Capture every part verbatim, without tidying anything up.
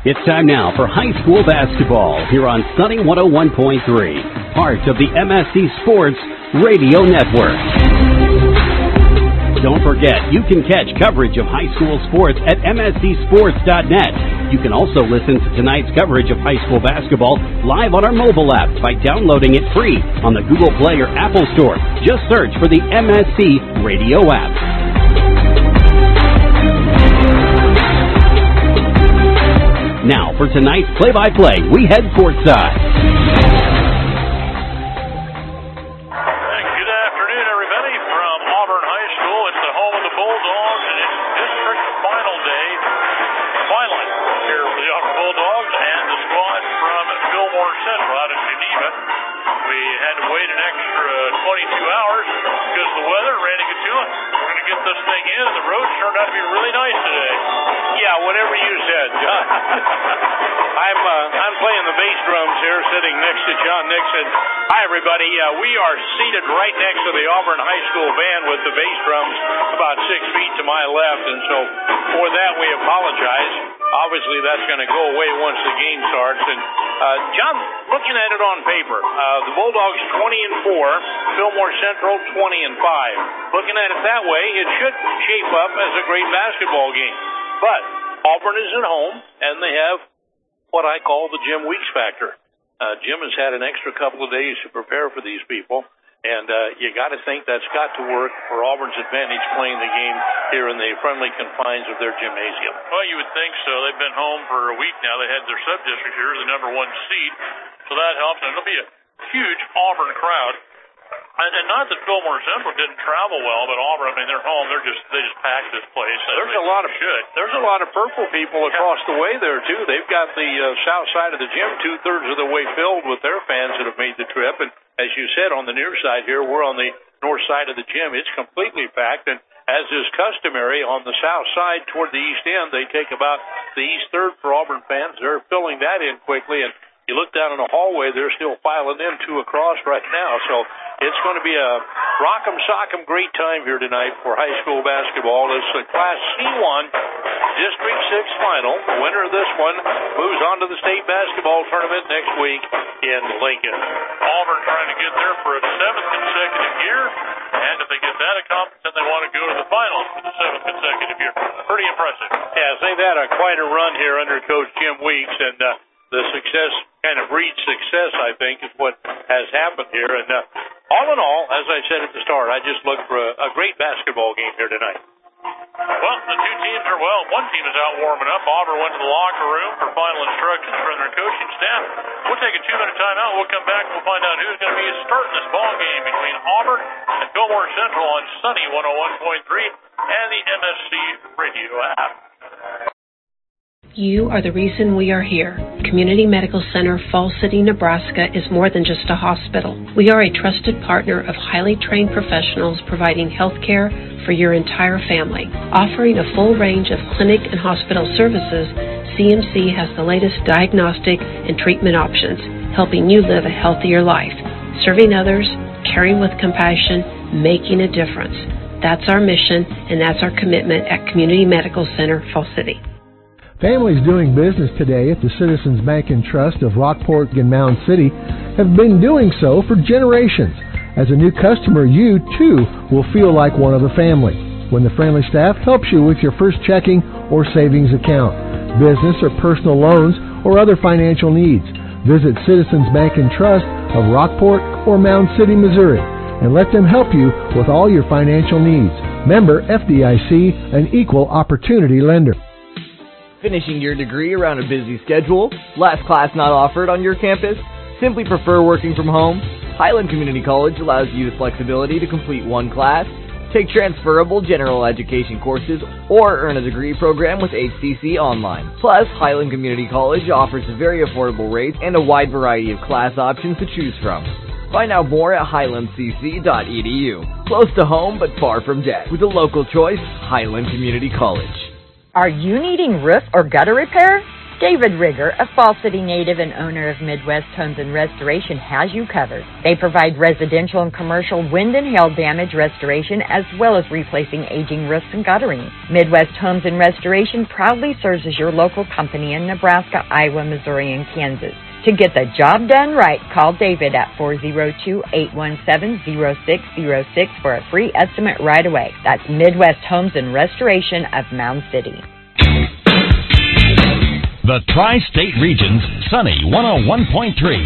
It's time now for high school basketball here on Sunny one oh one point three, part of the M S C Sports Radio Network. Don't forget, you can catch coverage of high school sports at M S C sports dot net. You can also listen to tonight's coverage of high school basketball live on our mobile app by downloading it free on the Google Play or Apple Store. Just search for the M S C Radio app. Now, for tonight's play-by-play, we head courtside. Good afternoon, everybody, from Auburn High School. It's the home of the Bulldogs, and it's district final day final here for the Auburn Bulldogs and the squad from Fillmore Central out in Geneva. We had to wait an extra twenty-two hours because of the weather. Randy Gatula, we're going to get this thing in, and the roads turned out to be really nice today. Yeah, whatever you said, John. I'm uh, I'm playing the bass drums here, sitting next to John Nixon. Hi, everybody. Uh, we are seated right next to the Auburn High School band with the bass drums about six feet to my left, and so for that we apologize. Obviously, that's going to go away once the game starts. And uh, John, looking at it on paper, uh, the Bulldogs twenty and four, Fillmore Central twenty and five. Looking at it that way, it should shape up as a great basketball game. But Auburn is at home, and they have what I call the Jim Weeks factor. Uh, Jim has had an extra couple of days to prepare for these people, and uh, you got to think that's got to work for Auburn's advantage playing the game here in the friendly confines of their gymnasium. Well, you would think so. They've been home for a week now. They had their sub-district here, the number one seed, so that helps, and it'll be a huge Auburn crowd. And, and not that Fillmore Central didn't travel well, but Auburn, I mean, they're home. They're just they just packed this place. There's a lot of should. There's a lot of purple people across the way there too. They've got the uh, south side of the gym two thirds of the way filled with their fans that have made the trip. And as you said, on the near side here, we're on the north side of the gym. It's completely packed, and as is customary on the south side toward the east end, they take about the east third for Auburn fans. They're filling that in quickly, and you look down in the hallway, they're still filing in two across right now. So it's going to be a rock'em sock'em great time here tonight for high school basketball. It's the Class C one District six final. The winner of this one moves on to the state basketball tournament next week in Lincoln. Auburn trying to get there for a seventh consecutive year, and if they get that accomplished, then they want to go to the finals for the seventh consecutive year. Pretty impressive. Yeah, they've had a quite a run here under Coach Jim Weeks, and uh, the success kind of breeds success, I think, is what has happened here. And uh, all in all, as I said at the start, I just look for a, a great basketball game here tonight. Well, the two teams are, well, one team is out warming up. Auburn went to the locker room for final instructions from their coaching staff. We'll take a two-minute timeout. We'll come back and we'll find out who's going to be starting this ball game between Auburn and Fillmore Central on Sunny one oh one point three and the M S C Radio app. You are the reason we are here. Community Medical Center, Falls City, Nebraska is more than just a hospital. We are a trusted partner of highly trained professionals providing health care for your entire family. Offering a full range of clinic and hospital services, C M C has the latest diagnostic and treatment options, helping you live a healthier life. Serving others, caring with compassion, making a difference. That's our mission, and that's our commitment at Community Medical Center, Falls City. Families doing business today at the Citizens Bank and Trust of Rockport and Mound City have been doing so for generations. As a new customer, you, too, will feel like one of the family when the friendly staff helps you with your first checking or savings account, business or personal loans, or other financial needs. Visit Citizens Bank and Trust of Rockport or Mound City, Missouri, and let them help you with all your financial needs. Member F D I C, an equal opportunity lender. Finishing your degree around a busy schedule? Last class not offered on your campus? Simply prefer working from home? Highland Community College allows you the flexibility to complete one class, take transferable general education courses, or earn a degree program with H C C Online. Plus, Highland Community College offers very affordable rates and a wide variety of class options to choose from. Find out more at highland c c dot e d u. Close to home but far from debt. With a local choice, Highland Community College. Are you needing roof or gutter repair? David Rigger, a Fall City native and owner of Midwest Homes and Restoration, has you covered. They provide residential and commercial wind and hail damage restoration as well as replacing aging roofs and guttering. Midwest Homes and Restoration proudly serves as your local company in Nebraska, Iowa, Missouri, and Kansas. To get the job done right, call David at four oh two, eight one seven, oh six oh six for a free estimate right away. That's Midwest Homes and Restoration of Mound City. The Tri-State Region's Sunny one oh one point three.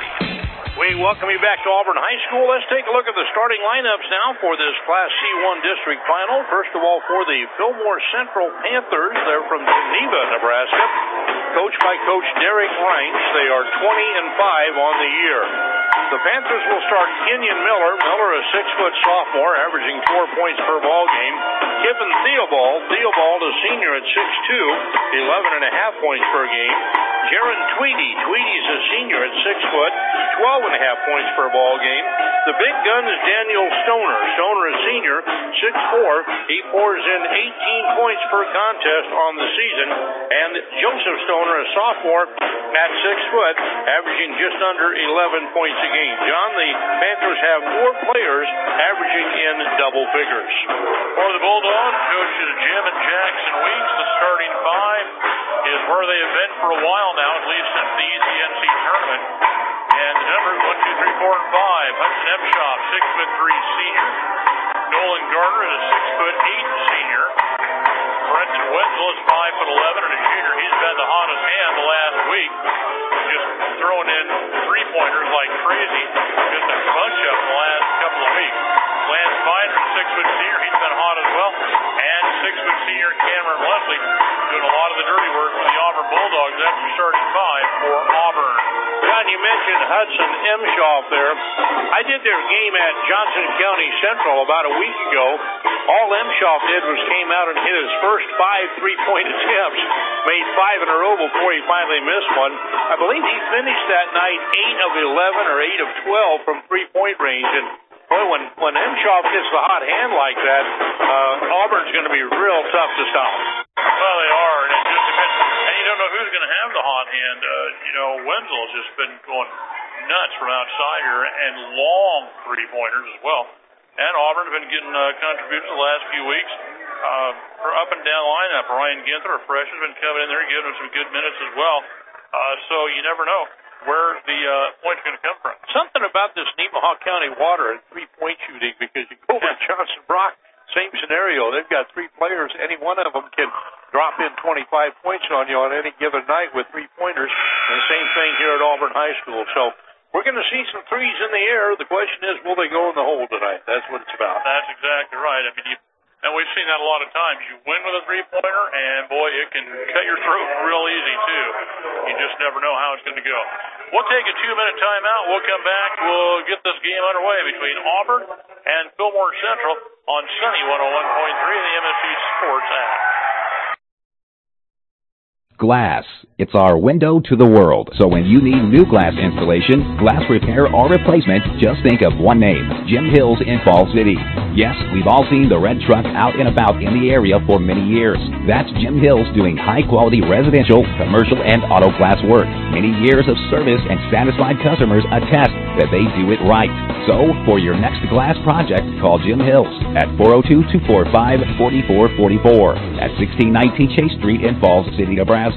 We welcome you back to Auburn High School. Let's take a look at the starting lineups now for this Class C one District Final. First of all, for the Fillmore Central Panthers, they're from Geneva, Nebraska, coached by Coach Derek Reinsch. They are twenty and five on the year. The Panthers will start Kenyon Miller. Miller, a six-foot sophomore, averaging four points per ball game. Kippen Theobald. Theobald, a senior at six two, eleven and a half points per game. Jaron Tweedy. Tweedy's a senior at six foot, twelve and a half points per ball game. The big gun is Daniel Stoner. Stoner, a senior, six four. He pours in eighteen points per contest on the season. And Joseph Stoner, a sophomore, at six foot, averaging just under eleven points a game. John, the Panthers have four players averaging in double figures. For the Bulldogs, coaches Jim and Jackson Weeks, the starting five is where they have been for a while now, at least since the E C N C tournament. And numbers one, two, three, four, and five. Hudson Epshaw, six foot three senior. Nolan Gardner is a six foot eight senior. Brenton Wenzel is five foot eleven and a junior. He's been the hottest hand the last week, just throwing in three pointers like crazy. Just a bunch of them the last couple of weeks. Lance Binder, six foot senior. He's been hot as well. And six foot senior Cameron Leslie doing a lot of the dirty work for the Auburn Bulldogs. That's the starting five for Auburn. John, you mentioned Hudson Emshoff there. I did their game at Johnson County Central about a week ago. All Emshoff did was came out and hit his first five three-point attempts, made five in a row before he finally missed one. I believe he finished that night eight of eleven or eight of twelve from three-point range. And boy, when, when Emshoff gets the hot hand like that, uh, Auburn's going to be real tough to stop. Well, they are, and it just depends. And you don't know who's going to have the hot hand. Uh, you know, Wenzel's just been going nuts from outside here, and long three-pointers as well. And Auburn's been getting uh, contributions the last few weeks. Uh, for up and down lineup, Ryan Ginther, a freshman, has been coming in there, giving him some good minutes as well. Uh, so you never know where the uh, point's going to come from. Something about this Nemaha County water and three-point shooting, because you go over to Johnson Brock, same scenario. They've got three players. Any one of them can drop in twenty-five points on you on any given night with three-pointers. And the same thing here at Auburn High School. So we're going to see some threes in the air. The question is, will they go in the hole tonight? That's what it's about. That's exactly right. I mean, you, and we've seen that a lot of times. You win with a three-pointer, and, boy, it can cut your throat real easy, too. You just never know how it's going to go. We'll take a two-minute timeout. We'll come back. We'll get this game underway between Auburn and Fillmore Central on Sunny one oh one point three of the M S C Sports app. Glass. It's our window to the world. So when you need new glass installation, glass repair, or replacement, just think of one name, Jim Hills in Fall City. Yes, we've all seen the red truck out and about in the area for many years. That's Jim Hills doing high-quality residential, commercial, and auto glass work. Many years of service and satisfied customers attest that they do it right. So, for your next glass project, call Jim Hills at four oh two, two four five, four four four four at sixteen nineteen Chase Street in Falls City, Nebraska.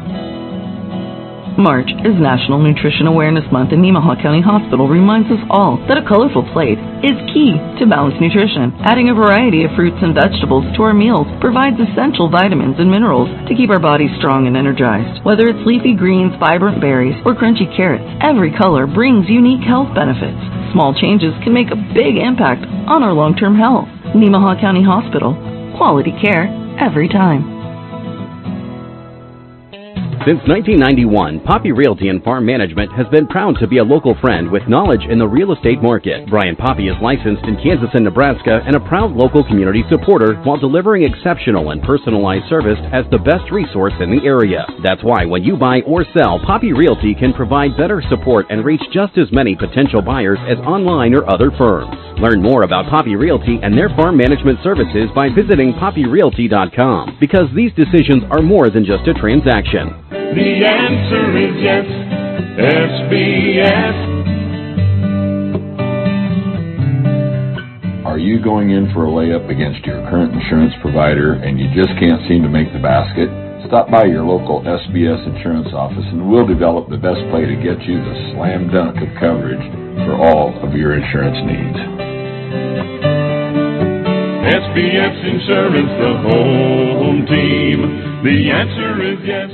March is National Nutrition Awareness Month, and Nemaha County Hospital reminds us all that a colorful plate is key to balanced nutrition. Adding a variety of fruits and vegetables to our meals provides essential vitamins and minerals to keep our bodies strong and energized. Whether it's leafy greens, vibrant berries, or crunchy carrots, every color brings unique health benefits. Small changes can make a big impact on our long-term health. Nemaha County Hospital. Quality care every time. Since nineteen ninety-one, Poppy Realty and Farm Management has been proud to be a local friend with knowledge in the real estate market. Brian Poppy is licensed in Kansas and Nebraska and a proud local community supporter while delivering exceptional and personalized service as the best resource in the area. That's why when you buy or sell, Poppy Realty can provide better support and reach just as many potential buyers as online or other firms. Learn more about Poppy Realty and their farm management services by visiting poppy realty dot com, because these decisions are more than just a transaction. The answer is yes, S B S. Are you going in for a layup against your current insurance provider and you just can't seem to make the basket? Stop by your local S B S insurance office and we'll develop the best play to get you the slam dunk of coverage for all of your insurance needs. S B S Insurance, the home team. The answer is yes.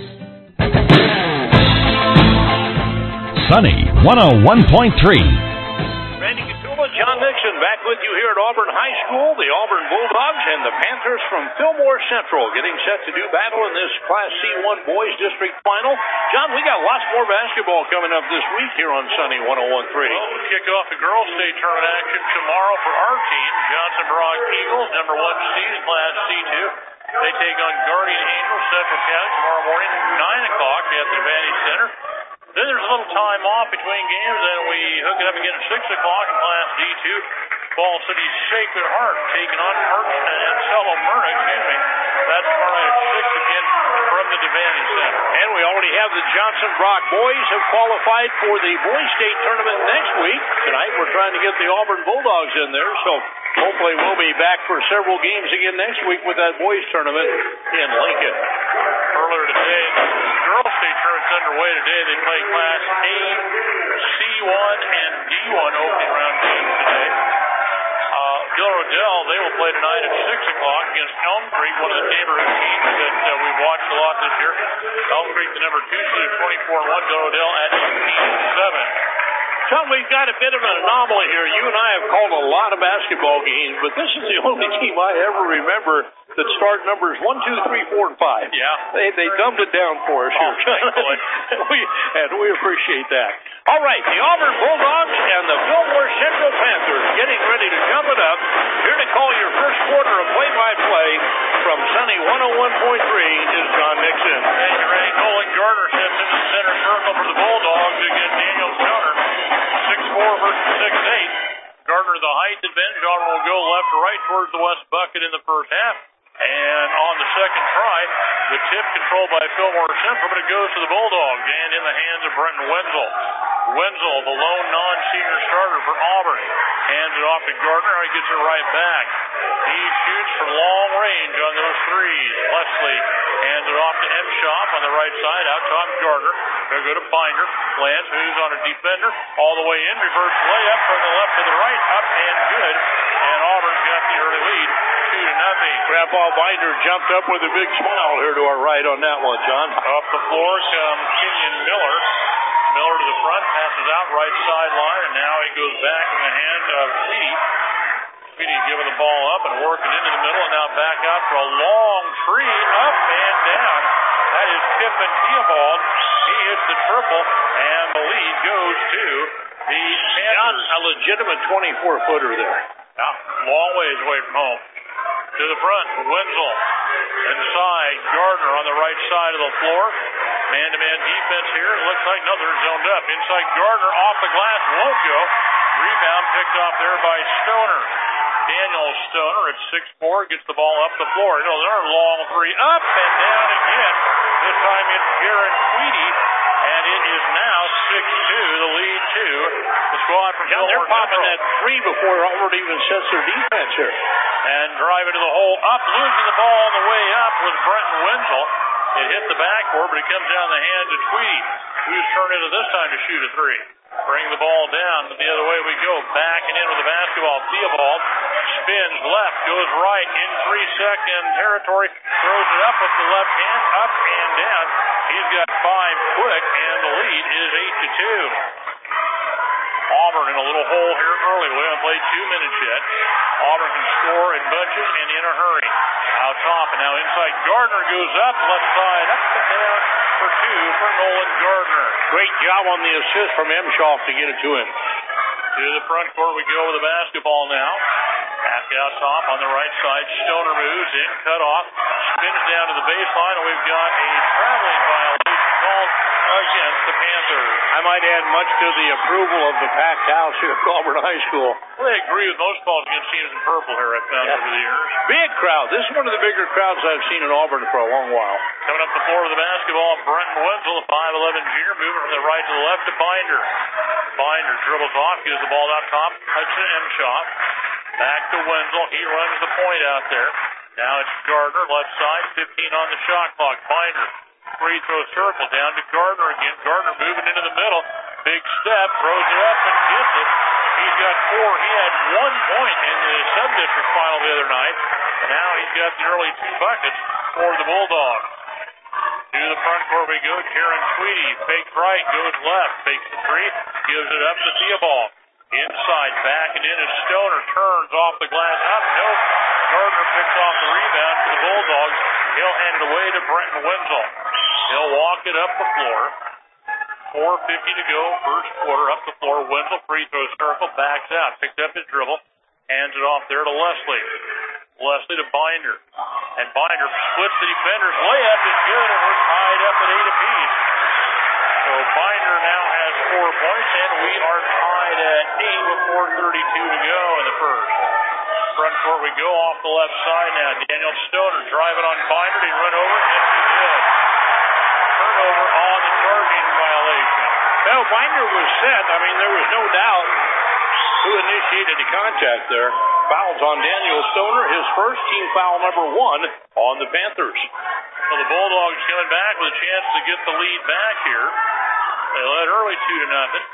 Sunny one oh one point three. Randy Katula, John Nixon back with you here at Auburn High School. The Auburn Bulldogs and the Panthers from Fillmore Central getting set to do battle in this Class C one Boys District Final. John, we got lots more basketball coming up this week here on Sunny one oh one point three. Well, we kick off the girls' state tournament action tomorrow for our team. Johnson Brock Eagles, number one seed, Class C two. They take on Guardian Angels, Central County, tomorrow morning, nine o'clock at the Advantage Center. Then there's a little time off between games, and we hook it up again at six o'clock in Class D two. Fall City Sacred Heart taking on Arch and Myrna, excuse me. That's tomorrow night at six again from the Advantage Center. And we already have the Johnson Brock boys have qualified for the Boys State Tournament next week. Tonight we're trying to get the Auburn Bulldogs in there, so hopefully we'll be back for several games again next week with that boys tournament in Lincoln. Earlier today, the girls' state tournament's underway today. They play Class A, C one, and D one opening round games today. Uh, Del Rodell, they will play tonight at six o'clock against Elm Creek, one of the neighborhood teams that uh, we've watched a lot this year. Elm Creek, the number two seed, twenty-four and one. Del Rodell at eighteen and seven. Tom, we've got a bit of an anomaly here. You and I have called a lot of basketball games, but this is the only team I ever remember that start numbers one, two, three, four, and five. Yeah. They they dumbed it down for us oh, here. we, and we appreciate that. All right, the Auburn Bulldogs and the Fillmore Central Panthers getting ready to jump it up. Here to call your first quarter of play-by-play from Sunny one oh one point three is John Nixon. Thank you, Ray. Nolan Gardner sits in the center circle for the Bulldogs against Daniel Stoner. six four versus six eight. Gardner the height advantage. Auburn will go left to right towards the west bucket in the first half. And on the second try, the tip controlled by Fillmore Central, but it goes to the Bulldogs and in the hands of Brenton Wenzel. Wenzel, the lone non-senior starter for Auburn, hands it off to Gardner. He gets it right back. He shoots from long range on those threes. Leslie hands it off to Emshop on the right side. Out top Gardner. They'll go to Binder. Lance moves on a defender. All the way in. Reverse layup from the left to the right. Up and good. And Auburn's got the early lead. Two to nothing. Grandpa Binder jumped up with a big smile here to our right on that one, John. Up the floor comes Kenyon Miller. Miller to the front, passes out right sideline, and now he goes back in the hand of Speedy. Speedy giving the ball up and working into the middle, and now back out for a long three, up and down. That is Pippin Theobald. He hits the triple, and the lead goes to the Panthers. A legitimate twenty-four footer there. Yeah, long ways away from home. To the front, Wenzel. Inside, Gardner on the right side of the floor. Man-to-man defense here. It looks like no, they're zoned up. Inside, Gardner off the glass, won't go. Rebound picked off there by Stoner. Daniel Stoner at six four gets the ball up the floor. No, they're a long three. Up and down again. This time it's Jaron Tweedy. And it is now six two, the lead to the squad from John, they're popping that three before Auburn even sets their defense here. And driving to the hole, up, losing the ball on the way up was Brenton Wenzel. It hit the backboard, but it comes down the hands of Tweedy, whose turn it is this time to shoot a three. Bring the ball down, but the other way we go. Backing in with the basketball. Theobald spins left, goes right in three-second territory, throws it up with the left hand, up and down. He's got five quick, and the lead is eight to two. Auburn in a little hole here early. We haven't played two minutes yet. Auburn can score in bunches and in a hurry. Out top, and now inside. Gardner goes up, left side, up and down for two for Nolan Gardner. Great job on the assist from Emshoff to get it to him. To the front court we go with the basketball now. Back out top on the right side. Stoner moves in, cut off, spins down to the baseline, and we've got a traveling violation called against the Panthers. I might add much to the approval of the packed house here at Auburn High School. Well, they agree with most calls against teams in purple here, I've found yeah. over the years. Big crowd. This is one of the bigger crowds I've seen in Auburn for a long while. Coming up the floor with the basketball, Brenton Wenzel, the five eleven junior, moving from the right to the left to Binder. Binder dribbles off, gives the ball out top, Hudson M. shot. Back to Wenzel. He runs the point out there. Now it's Gardner, left side, fifteen on the shot clock. Binder. Free throw circle down to Gardner again. Gardner moving into the middle. Big step, throws it up and gets it. He's got four. He had one point in the sub-district final the other night. Now he's got the early two buckets for the Bulldogs. To the front court we go. Karen Tweedy fakes right, goes left, fakes the three, gives it up to Theobald. Inside, back and in as Stoner turns off the glass. Up, nope. Gardner picks off the rebound for the Bulldogs. He'll hand it away to Brenton Wenzel. He'll walk it up the floor. four fifty to go, first quarter, up the floor. Wenzel, free throw circle, backs out, picks up his dribble, hands it off there to Leslie. Leslie to Binder. And Binder splits the defenders. Layup is good, and we're tied up at eight apiece. So Binder now has four points, and we are tied at eight with four thirty-two to go in the first. Front court we go off the left side now. Daniel Stoner driving on Binder. He run over, and yes, he did. Turnover on the charging violation. Well, Binder was set. I mean, there was no doubt who initiated the contact there. Fouls on Daniel Stoner, his first, team foul number one on the Panthers. So the Bulldogs coming back with a chance to get the lead back here. They led early two to nothing.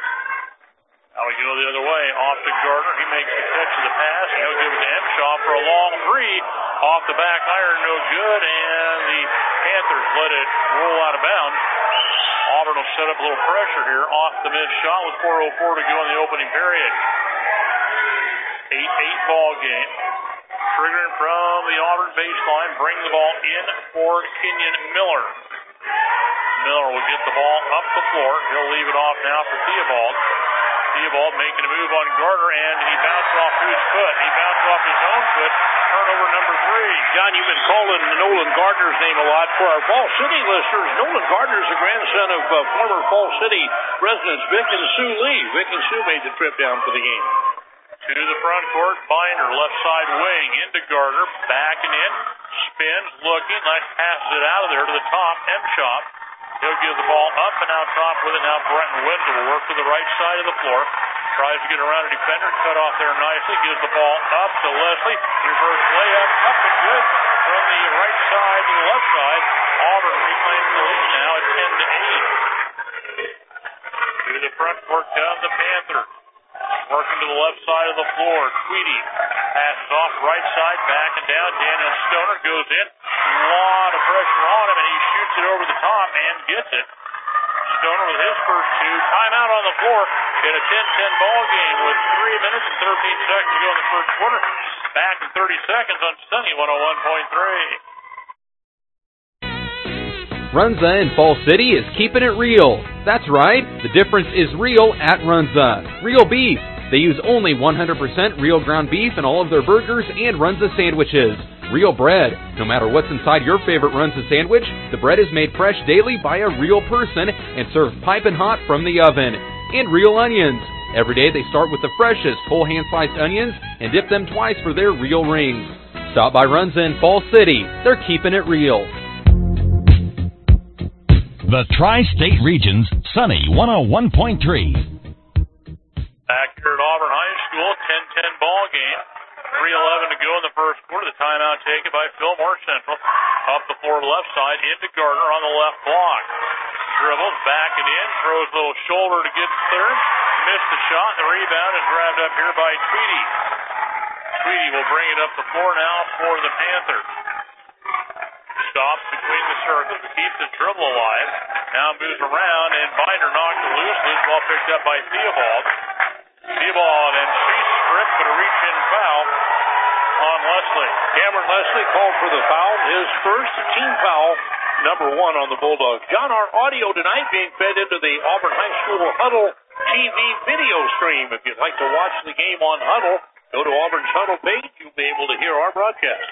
Now we go the other way, off to Gardner. He makes the catch of the pass, and he'll give it to Emshaw for a long three. Off the back iron, no good, and the Panthers let it roll out of bounds. Auburn will set up a little pressure here off the missed shot with four oh four to go in the opening period. eight eight ball game. Triggering from the Auburn baseline, bring the ball in for Kenyon Miller. Miller will get the ball up the floor. He'll leave it off now for Theobald. Theobald making a move on Gardner, and he bounced off to his foot. He bounced off his own foot. Turnover number three. John, you've been calling Nolan Gardner's name a lot. For our Falls City listeners, Nolan Gardner is the grandson of uh, former Falls City residents Vic and Sue Lee. Vic and Sue made the trip down for the game. To the front court, Binder, left side wing, into Gardner, backing in, spins, looking, like passes it out of there to the top, M-Shot. He'll give the ball up and out top with it now. Brenton Wenzel will work to the right side of the floor. Tries to get around a defender, cut off there nicely, gives the ball up to Leslie. Reverse layup, up and good from the right side to the left side. Auburn reclaims the lead now at ten to eight. To the front court comes the Panthers. Working to the left side of the floor. Tweedy passes off right side, back and down. Daniel Stoner goes in. A lot of pressure on him, and he shoots it over the top and gets it. Stoner with his first two. Timeout on the floor in a ten ten ball game with three minutes and thirteen seconds to go in the first quarter. Back in thirty seconds on Sunny one oh one point three. Runza in Fall City is keeping it real. That's right, the difference is real at Runza. Real beef. They use only one hundred percent real ground beef in all of their burgers and Runza sandwiches. Real bread. No matter what's inside your favorite Runza sandwich, the bread is made fresh daily by a real person and served piping hot from the oven. And real onions. Every day they start with the freshest whole hand-sliced onions and dip them twice for their real rings. Stop by Runza in Fall City. They're keeping it real. The Tri-State Region's Sunny one oh one point three. Back here at Auburn High School, ten ten ball game. three eleven to go in the first quarter. The timeout taken by Fillmore Central. Up the floor left side into Gardner on the left block. Dribbles, back and in, throws a little shoulder to get third. Missed the shot. The rebound is grabbed up here by Tweedy. Tweedy will bring it up the floor now for the Panthers. Stops between the circles to keep the dribble alive. Now moves around, and Binder knocked it loose. Loose ball picked up by Theobald. Theobald, and she's stripped, but a reach-in foul on Leslie. Cameron Leslie called for the foul. His first team foul, number one on the Bulldogs. John, our audio tonight being fed into the Auburn High School Huddle T V video stream. If you'd like to watch the game on Huddle, go to Auburn's Huddle page. You'll be able to hear our broadcast.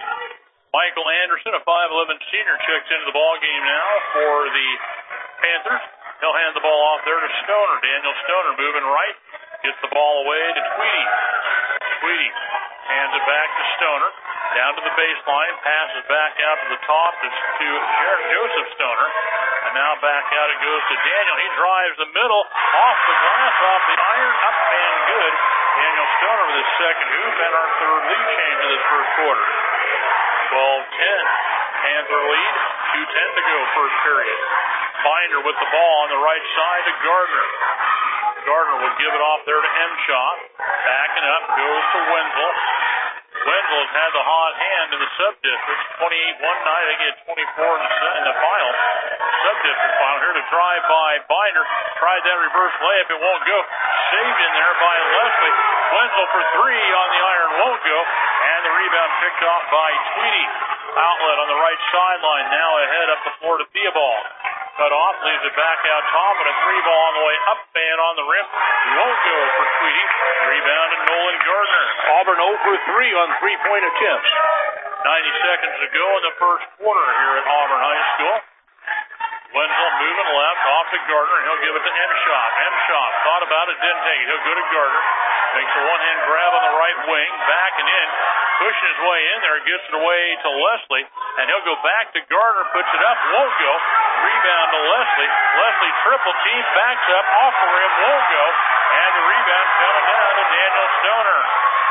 Michael Anderson, a five eleven senior, checks into the ball game now for the Panthers. He'll hand the ball off there to Stoner. Daniel Stoner moving right. Gets the ball away to Tweedy. Tweedy hands it back to Stoner. Down to the baseline. Passes back out to the top to, to Joseph Stoner. And now back out it goes to Daniel. He drives the middle. Off the glass, off the iron. Up and good. Daniel Stoner with his second hoop and our third lead change of this first quarter. twelve ten. Panther lead. two ten to go first period. Binder with the ball on the right side to Gardner. Gardner will give it off there to Emshaw. Backing up goes to Wenzel. Wenzel has had the hot hand in the sub-district. twenty-eight one night. They get twenty-four in the, in the final. Sub-district final. Here to drive by Binder. Tried that reverse layup. It won't go. Saved in there by Leslie. Wenzel for three on the iron. Won't go. And the rebound picked off by Tweedy. Outlet on the right sideline. Now ahead up the floor to Theobald. Cut off, leaves it back out top, and a three ball on the way up and on the rim. Won't go for Tweedy. Rebound to Nolan Gardner. Auburn zero for three on three-point attempts. ninety seconds to go in the first quarter here at Auburn High School. Wenzel moving left, off to Gardner, and he'll give it to Emshaw. Emshaw thought about it, didn't take it. He'll go to Gardner. Makes a one-hand grab on the right wing, backing in, pushing his way in there, gets it away to Leslie, and he'll go back to Gardner, puts it up, won't go. Rebound to Leslie. Leslie triple team, backs up, off the rim, won't go. And the rebound coming down to Daniel Stoner.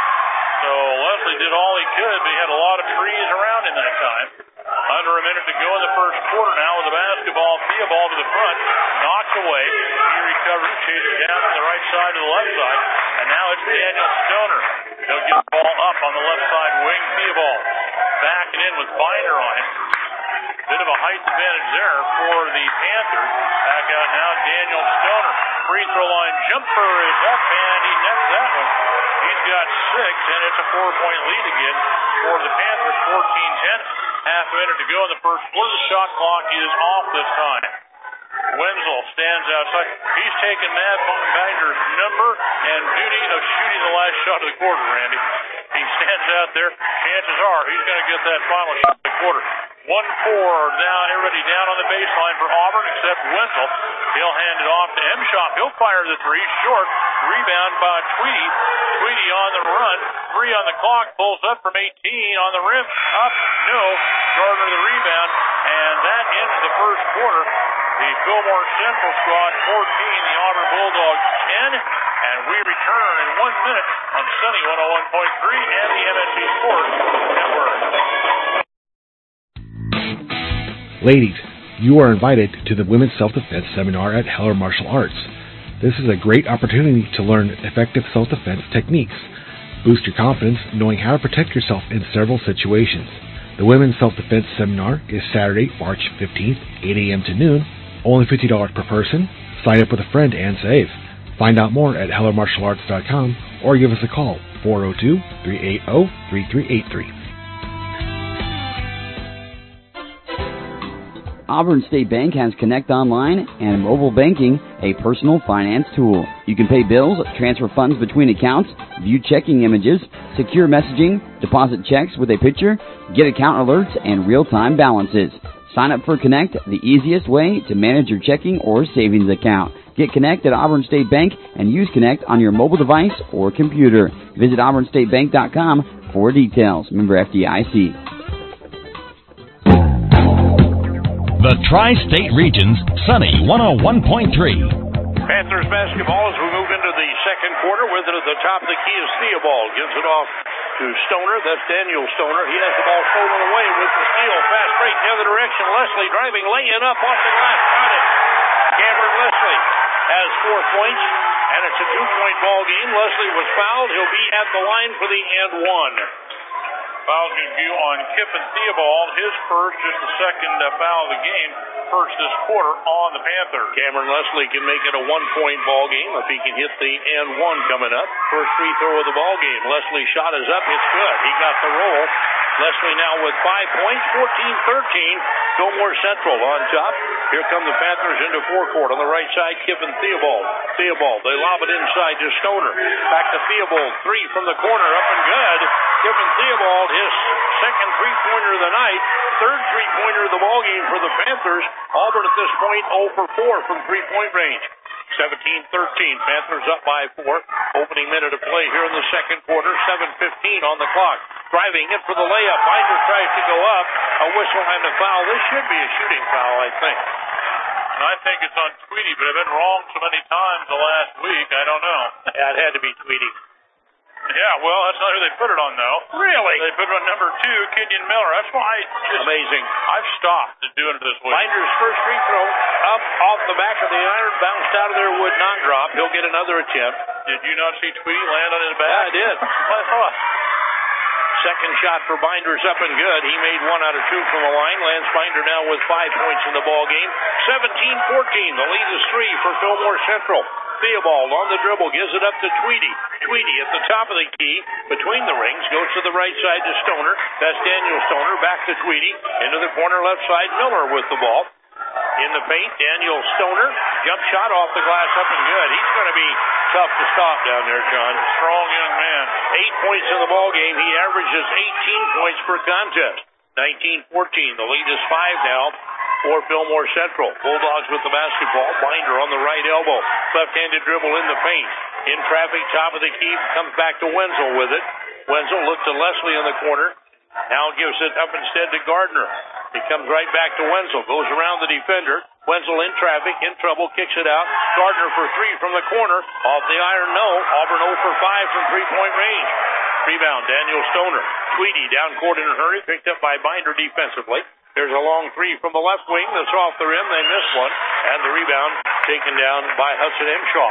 So Leslie did all he could, but he had a lot of trees around him that time. Under a minute to go in the first quarter now with the basketball. Theobald to the front, knocks away. He recovers, chases down from the right side to the left side. And now it's Daniel Stoner. He'll get the ball up on the left side wing. Theobald backing in with Binder on him. Bit of a height advantage there for the Panthers. Back out now, Daniel Stoner. Free throw line jumper is up, and he nets that one. He's got six, and it's a four-point lead again for the Panthers, fourteen ten. Half a minute to go in the first quarter. The shot clock is off this time. Wenzel stands outside. He's taken Matt Binder's number and duty of shooting the last shot of the quarter, Randy. He stands out there. Chances are he's going to get that final shot of the quarter. one four now, everybody down on the baseline for Auburn except Wenzel. He'll hand it off to Emshaw. He'll fire the three. Short. Rebound by Tweedy. Tweedy on the run. Three on the clock. Pulls up from eighteen on the rim. Up. No. Gardner the rebound. And that ends the first quarter. The Fillmore Central squad fourteen. The Auburn Bulldogs ten. And we return in one minute on Sunny one oh one point three and the M S C Sports Network. Ladies, you are invited to the Women's Self-Defense Seminar at Heller Martial Arts. This is a great opportunity to learn effective self-defense techniques. Boost your confidence knowing how to protect yourself in several situations. The Women's Self-Defense Seminar is Saturday, March fifteenth, eight a.m. to noon. Only fifty dollars per person. Sign up with a friend and save. Find out more at heller martial arts dot com or give us a call, four oh two, three eight oh, three three eight three. Auburn State Bank has Connect Online and mobile banking, a personal finance tool. You can pay bills, transfer funds between accounts, view checking images, secure messaging, deposit checks with a picture, get account alerts, and real-time balances. Sign up for Connect, the easiest way to manage your checking or savings account. Get Connect at Auburn State Bank and use Connect on your mobile device or computer. Visit auburn state bank dot com for details. Member F D I C. The Tri-State Region's Sunny one oh one point three. Panthers basketball as we move into the second quarter. With it at the top of the key is Theobald. Gives it off to Stoner. That's Daniel Stoner. He has the ball stolen away with the steal. Fast break the other direction. Leslie driving, laying up off the glass. Got it. Cameron Leslie has four points, and it's a two-point ball game. Leslie was fouled. He'll be at the line for the and one. Foul's going to be on Kiffin Theobald. His first, just the second uh, foul of the game. First this quarter on the Panthers. Cameron Leslie can make it a one-point ball game if he can hit the and one coming up. First free throw of the ball game. Leslie's shot is up. It's good. He got the roll. Leslie now with five points, fourteen thirteen. Fillmore Central on top. Here come the Panthers into forecourt. On the right side, Kiffin Theobald. Theobald, they lob it inside to Stoner. Back to Theobald, three from the corner, up and good. Kiffin Theobald, his second three-pointer of the night. Third three-pointer of the ballgame for the Panthers. Auburn at this point oh for four from three-point range. seventeen thirteen. Panthers up by four. Opening minute of play here in the second quarter. seven fifteen on the clock. Driving in for the layup. Binder tries to go up. A whistle and a foul. This should be a shooting foul, I think. I think it's on Tweedy, but I've been wrong so many times the last week. I don't know. Yeah, it had to be Tweedy. Yeah, well, that's not who they put it on, though. Really? They put it on number two, Kenyon Miller. That's why I just... Amazing. I've stopped doing it this week. Binder's first free throw up off the back of the iron, bounced out of there, would not drop. He'll get another attempt. Did you not see Tweedy land on his back? Yeah, I did. I thought. Second shot for Binder's up and good. He made one out of two from the line. Lance Binder now with five points in the ball game. seventeen fourteen. The lead is three for Fillmore Central. Theobald on the dribble, gives it up to Tweedy. Tweedy at the top of the key, between the rings, goes to the right side to Stoner. That's Daniel Stoner, back to Tweedy. Into the corner left side, Miller with the ball. In the paint, Daniel Stoner. Jump shot off the glass, up and good. He's going to be tough to stop down there, John. Strong young man. Eight points in the ball game. He averages eighteen points per contest. nineteen fourteen. The lead is five now for Fillmore Central. Bulldogs with the basketball. Binder on the right elbow. Left-handed dribble in the paint. In traffic, top of the key. Comes back to Wenzel with it. Wenzel looks to Leslie in the corner. Now gives it up instead to Gardner. He comes right back to Wenzel. Goes around the defender. Wenzel in traffic, in trouble, kicks it out. Gardner for three from the corner. Off the iron, no. Auburn oh for five from three-point range. Rebound, Daniel Stoner. Tweedy down court in a hurry. Picked up by Binder defensively. There's a long three from the left wing that's off the rim. They missed one. And the rebound taken down by Hudson Emshaw.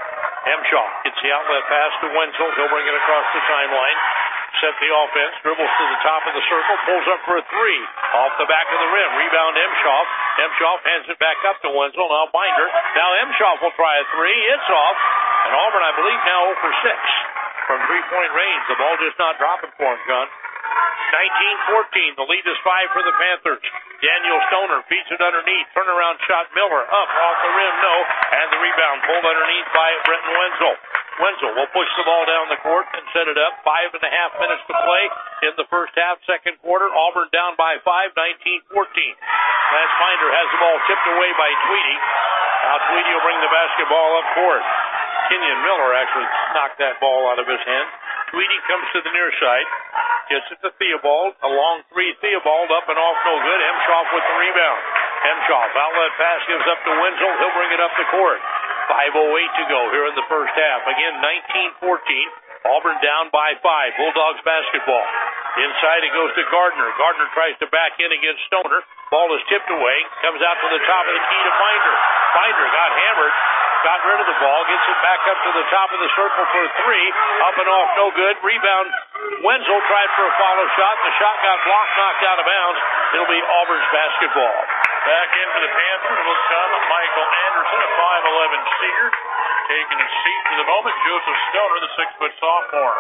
Emshaw gets the outlet pass to Wenzel. He'll bring it across the timeline. Set the offense, dribbles to the top of the circle, pulls up for a three. Off the back of the rim, rebound Emshaw. Emshaw hands it back up to Wenzel. Now Binder. Now Emshaw will try a three. It's off. And Auburn, I believe, now oh for six from three-point range. The ball just not dropping for him, John. nineteen fourteen. The lead is five for the Panthers. Daniel Stoner feeds it underneath. Turnaround shot, Miller. Up off the rim, no. And the rebound pulled underneath by Brenton Wenzel. Wenzel will push the ball down the court and set it up. Five and a half minutes to play in the first half, second quarter. Auburn down by five, nineteen fourteen. Lance Binder has the ball tipped away by Tweedy. Now Tweedy will bring the basketball up court. Kenyon Miller actually knocked that ball out of his hand. Tweedy comes to the near side. Gets it to Theobald. A long three. Theobald up and off, no good. Emshaw with the rebound. Emshaw, outlet pass gives up to Wenzel. He'll bring it up the court. five oh eight to go here in the first half. Again, nineteen fourteen. Auburn down by five. Bulldogs basketball. Inside it goes to Gardner. Gardner tries to back in against Stoner. Ball is tipped away. Comes out to the top of the key to Binder. Binder got hammered. Got rid of the ball. Gets it back up to the top of the circle for a three. Up and off, no good. Rebound. Wenzel tried for a follow shot. The shot got blocked, knocked out of bounds. It'll be Auburn's basketball. Back into the Panthers will come Michael Anderson, a five eleven senior. Taking a seat for the moment, Joseph Stoner, the six-foot sophomore.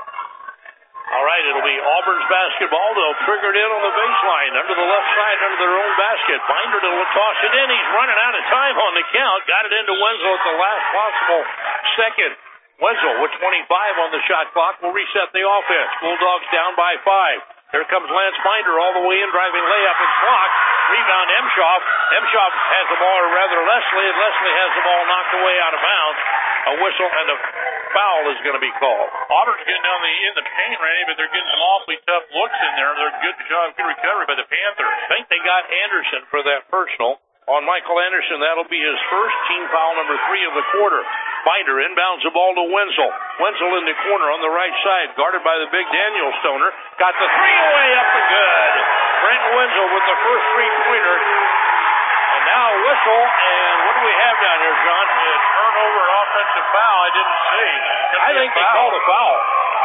All right, it'll be Auburn's basketball. They'll trigger it in on the baseline, under the left side, under their own basket. Binder will toss it in. He's running out of time on the count. Got it into Wenzel at the last possible second. Wenzel with twenty-five on the shot clock will reset the offense. Bulldogs down by five. Here comes Lance Binder all the way in, driving layup and block. Rebound Emshaw. Emshaw has the ball, or rather Leslie, and Leslie has the ball knocked away out of bounds. A whistle and a foul is going to be called. Auburn's getting down the in the paint, Randy, but they're getting some awfully tough looks in there. They're good job, good recovery by the Panthers. I think they got Anderson for that personal. On Michael Anderson, that'll be his first, team foul number three of the quarter. Binder inbounds the ball to Wenzel. Wenzel in the corner on the right side, guarded by the big Daniel Stoner. Got the three away, up and good. Brenton Wenzel with the first three-pointer. And now a whistle, and what do we have down here, John? A turnover, offensive foul, I didn't see. I think they called a foul.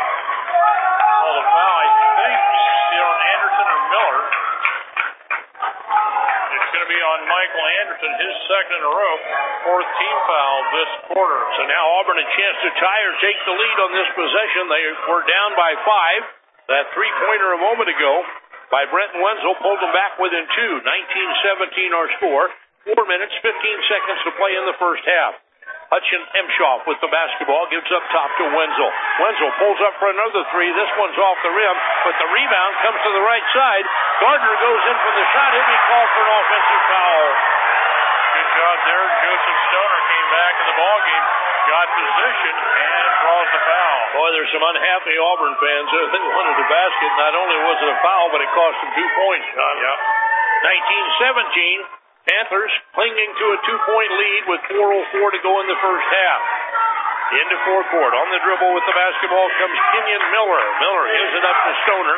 Called a foul, I think, either on Anderson or Miller. It's going to be on Michael Anderson, his second in a row, fourth team foul this quarter. So now Auburn a chance to tie or take the lead on this possession. They were down by five. That three-pointer a moment ago by Brenton Wenzel pulled them back within two. nineteen seventeen our score. Four minutes, fifteen seconds to play in the first half. Hudson Emshoff with the basketball, gives up top to Wenzel. Wenzel pulls up for another three. This one's off the rim, but the rebound comes to the right side. Gardner goes in for the shot. He'll be called for an offensive foul. Good job there. Joseph Stoner came back in the ballgame, got position, and draws the foul. Boy, there's some unhappy Auburn fans. They wanted the basket. Not only was it a foul, but it cost them two points, John. Yep. nineteen seventeen. Panthers clinging to a two-point lead with four oh four to go in the first half. Into forecourt. On the dribble with the basketball comes Kenyon Miller. Miller gives it up to Stoner.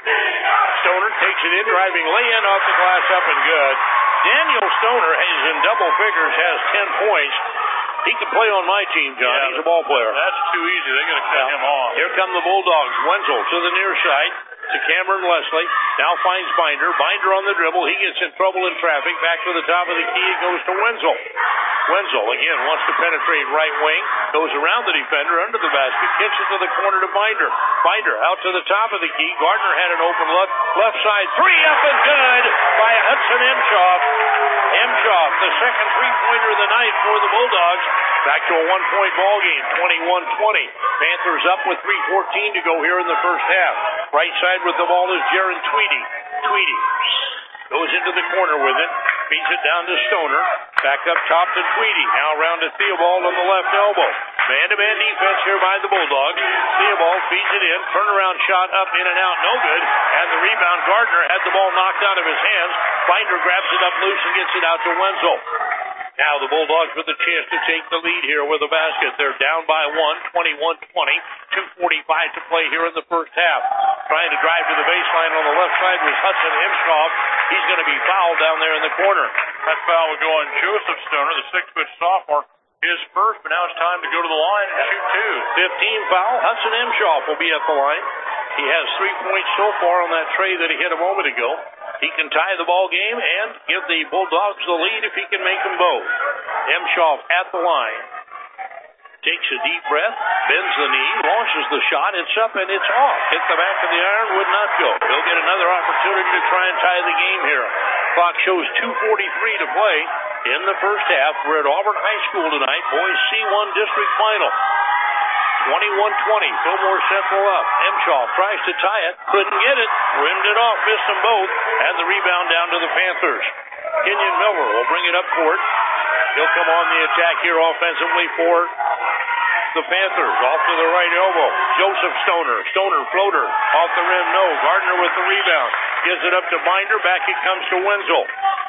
Stoner takes it in, driving lay-in off the glass, up and good. Daniel Stoner is in double figures, has ten points. He can play on my team, John. Yeah, He's a ball player. That's too easy. They're going to cut him off. Here come the Bulldogs. Wenzel to the near side to Cameron Leslie. Now finds Binder. Binder on the dribble. He gets in trouble in traffic. Back to the top of the key. It goes to Wenzel. Wenzel again wants to penetrate right wing. Goes around the defender under the basket. Kicks it to the corner to Binder. Binder out to the top of the key. Gardner had an open left, left side. Three up and good by Hudson Emshoff. Emshoff, the second three-pointer of the night for the Bulldogs. Back to a one-point ball game, twenty-one twenty. Panthers up with three fourteen to go here in the first half. Right side with the ball is Jaron Tweedy. Tweedy goes into the corner with it. Feeds it down to Stoner. Back up top to Tweedy. Now around to Theobald on the left elbow. Man-to-man defense here by the Bulldogs. Theobald feeds it in. Turnaround shot up, in and out, no good. And the rebound, Gardner had the ball knocked out of his hands. Binder grabs it up loose and gets it out to Wenzel. Now the Bulldogs with a chance to take the lead here with a basket. They're down by one, twenty-one twenty. two forty-five to play here in the first half. Trying to drive to the baseline on the left side was Hudson Emshoff. He's going to be fouled down there in the corner. That foul will go on Joseph Stoner, the six-foot sophomore. His first, but now it's time to go to the line and shoot two. fifteen foul. Hudson Emshoff will be at the line. He has three points so far on that tray that he hit a moment ago. He can tie the ball game and give the Bulldogs the lead if he can make them both. Emshoff at the line. Takes a deep breath, bends the knee, launches the shot. It's up and it's off. Hit the back of the iron, would not go. He'll get another opportunity to try and tie the game here. Clock shows two forty-three to play in the first half. We're at Auburn High School tonight. Boys C one District Final. twenty-one twenty. Fillmore Central up. Emshoff tries to tie it. Couldn't get it. Rimmed it off. Missed them both. And the rebound down to the Panthers. Kenyon Miller will bring it up court. He'll come on the attack here offensively for the Panthers. Off to the right elbow. Joseph Stoner. Stoner floater. Off the rim, no. Gardner with the rebound. Gives it up to Binder. Back it comes to Wenzel.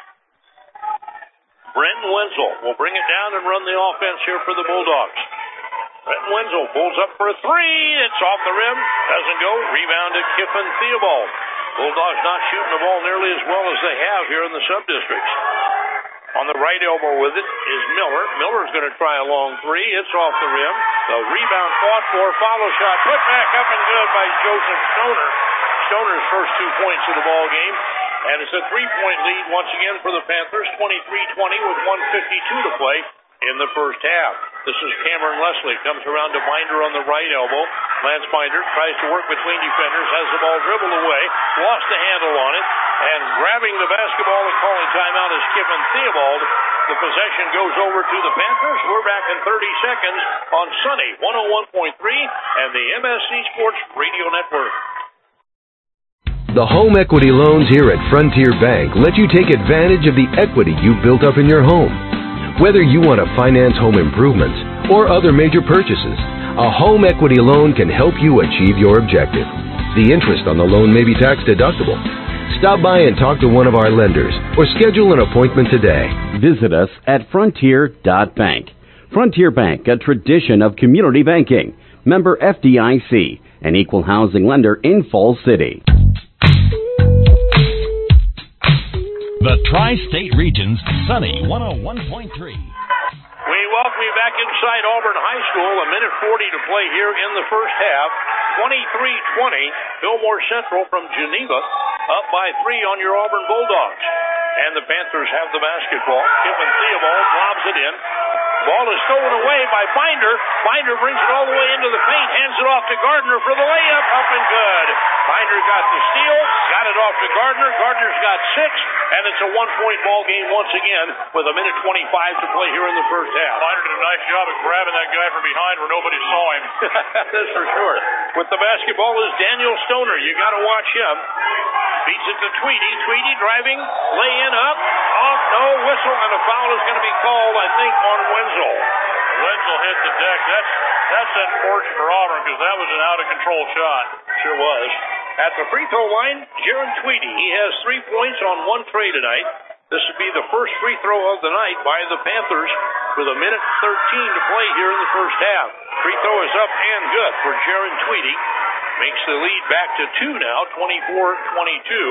Brenton Wenzel will bring it down and run the offense here for the Bulldogs. Brenton Wenzel pulls up for a three. It's off the rim. Doesn't go. Rebound to Kiffin Theobald. Bulldogs not shooting the ball nearly as well as they have here in the sub-districts. On the right elbow with it is Miller. Miller's going to try a long three. It's off the rim. The rebound fought for. Follow shot. Put back up and good by Joseph Stoner. Stoner's first two points of the ball game. And it's a three-point lead once again for the Panthers. twenty-three twenty with one fifty-two to play in the first half. This is Cameron Leslie. Comes around to Binder on the right elbow. Lance Binder tries to work between defenders. Has the ball dribbled away. Lost the handle on it. And grabbing the basketball and calling timeout is Kiffin Theobald. The possession goes over to the Panthers. We're back in thirty seconds on Sunny one oh one point three and the M S C Sports Radio Network. The home equity loans here at Frontier Bank let you take advantage of the equity you've built up in your home. Whether you want to finance home improvements or other major purchases, a home equity loan can help you achieve your objective. The interest on the loan may be tax deductible. Stop by and talk to one of our lenders or schedule an appointment today. Visit us at frontier dot bank. Frontier Bank, a tradition of community banking. Member F D I C, an equal housing lender in Falls City. The Tri-State Region's Sunny one oh one point three. We welcome you back inside Auburn High School. A minute forty to play here in the first half. twenty-three twenty. Fillmore Central from Geneva up by three on your Auburn Bulldogs. And the Panthers have the basketball. Kiffin Theobald lobs it in. Ball is stolen away by Binder. Binder brings it all the way into the paint, hands it off to Gardner for the layup, up and good. Binder got the steal, got it off to Gardner. Gardner's got six, and it's a one-point ball game once again with a minute twenty-five to play here in the first half. Binder did a nice job of grabbing that guy from behind where nobody saw him. That's for sure. With the basketball is Daniel Stoner. You got to watch him. Beats it to Tweedy. Tweedy driving, lay in up. Off, no whistle, and a foul is going to be called, I think, on Wenzel. Wenzel hit the deck. That's that's unfortunate for Auburn because that was an out-of-control shot. Sure was. At the free throw line, Jaron Tweedy. He has three points on one tray tonight. This would be the first free throw of the night by the Panthers with a minute thirteen to play here in the first half. Free throw is up and good for Jaron Tweedy. Makes the lead back to two now, twenty-four twenty-two.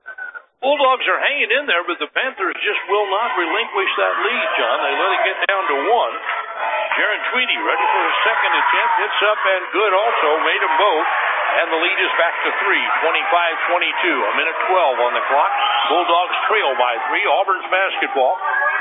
Bulldogs are hanging in there, but the Panthers just will not relinquish that lead, John. They let it get down to one. Jaron Tweedy ready for his second attempt. Hits up and good also. Made them both. And the lead is back to three, twenty-five twenty-two. A minute twelve on the clock. Bulldogs trail by three. Auburn's basketball.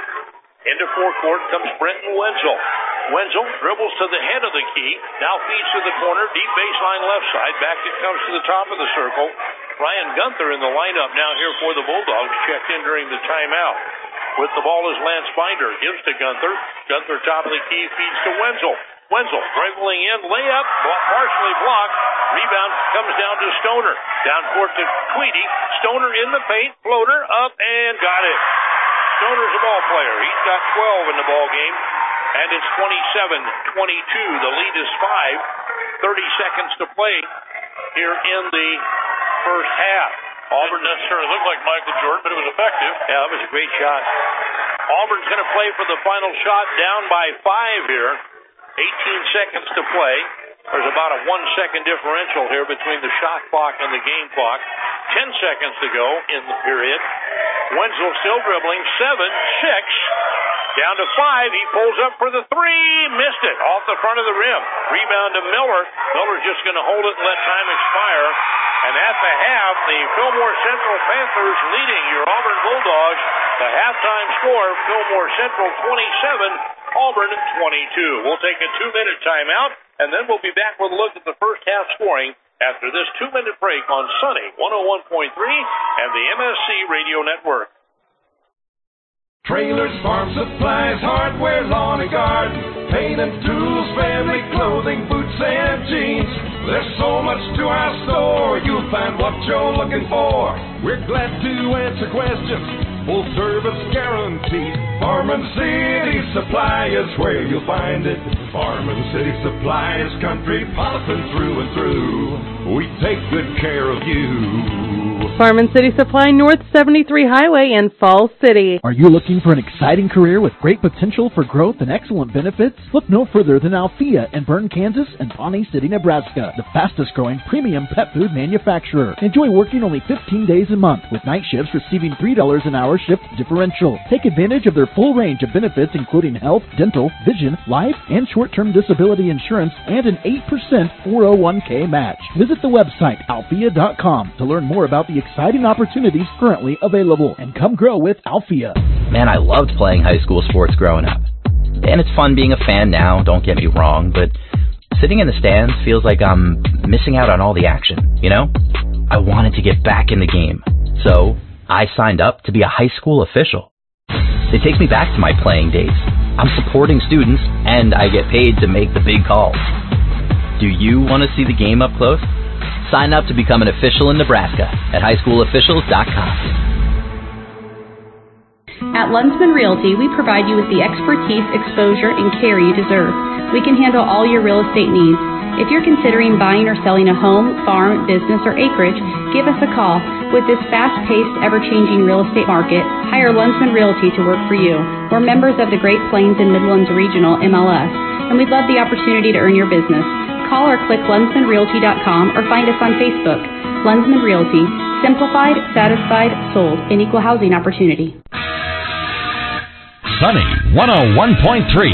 Into forecourt comes Brenton Wenzel. Wenzel dribbles to the head of the key. Now feeds to the corner. Deep baseline left side. Back it comes to the top of the circle. Ryan Gunther in the lineup now here for the Bulldogs. Checked in during the timeout. With the ball is Lance Binder. Gives to Gunther. Gunther top of the key. Feeds to Wenzel. Wenzel dribbling in. Layup. Partially blocked. Rebound comes down to Stoner. Down court to Tweedy. Stoner in the paint. Floater up and got it. Stoner's a ball player. He's got twelve in the ball game. And it's twenty-seven twenty-two. The lead is five. thirty seconds to play here in the first half. Auburn doesn't necessarily look like Michael Jordan, but it was effective. Yeah, that was a great shot. Auburn's going to play for the final shot, down by five here. eighteen seconds to play. There's about a one-second differential here between the shot clock and the game clock. Ten seconds to go in the period. Wenzel still dribbling. Seven, six. Down to five. He pulls up for the three. Missed it off the front of the rim. Rebound to Miller. Miller's just going to hold it and let time expire. And at the half, the Fillmore Central Panthers leading your Auburn Bulldogs. The halftime score, Fillmore Central twenty-seven, Auburn twenty-two. We'll take a two-minute timeout, and then we'll be back with a look at the first half scoring after this two-minute break on Sunny one oh one point three and the M S C Radio Network. Trailers, farm supplies, hardware, lawn and garden, paint and tools, family clothing, boots and jeans. There's so much to our store, you'll find what you're looking for. We're glad to answer questions, full service guaranteed. Farm and City Supply is where you'll find it. Farm and City Supply is country poppin' through and through. We take good care of you. Farm and City Supply, North seventy-three Highway in Falls City. Are you looking for an exciting career with great potential for growth and excellent benefits? Look no further than Althea in Bern, Kansas and Pawnee City, Nebraska, the fastest growing premium pet food manufacturer. Enjoy working only fifteen days a month with night shifts receiving three dollars an hour shift differential. Take advantage of their full range of benefits including health, dental, vision, life, and short-term disability insurance and an eight percent four oh one k match. Visit the website althea dot com to learn more about the exciting opportunities currently available and come grow with Althea. Man, I loved playing high school sports growing up. And it's fun being a fan now, don't get me wrong, but sitting in the stands feels like I'm missing out on all the action, you know? I wanted to get back in the game, so I signed up to be a high school official. It takes me back to my playing days. I'm supporting students, and I get paid to make the big calls. Do you want to see the game up close? Sign up to become an official in Nebraska at high school officials dot com. At Lunsman Realty, we provide you with the expertise, exposure, and care you deserve. We can handle all your real estate needs. If you're considering buying or selling a home, farm, business, or acreage, give us a call. With this fast-paced, ever-changing real estate market, hire Lunsman Realty to work for you. We're members of the Great Plains and Midlands Regional M L S, and we'd love the opportunity to earn your business. Call or click lunsman realty dot com or find us on Facebook. Lunsman Realty. Simplified, satisfied, sold. An equal housing opportunity. Sunny one oh one point three.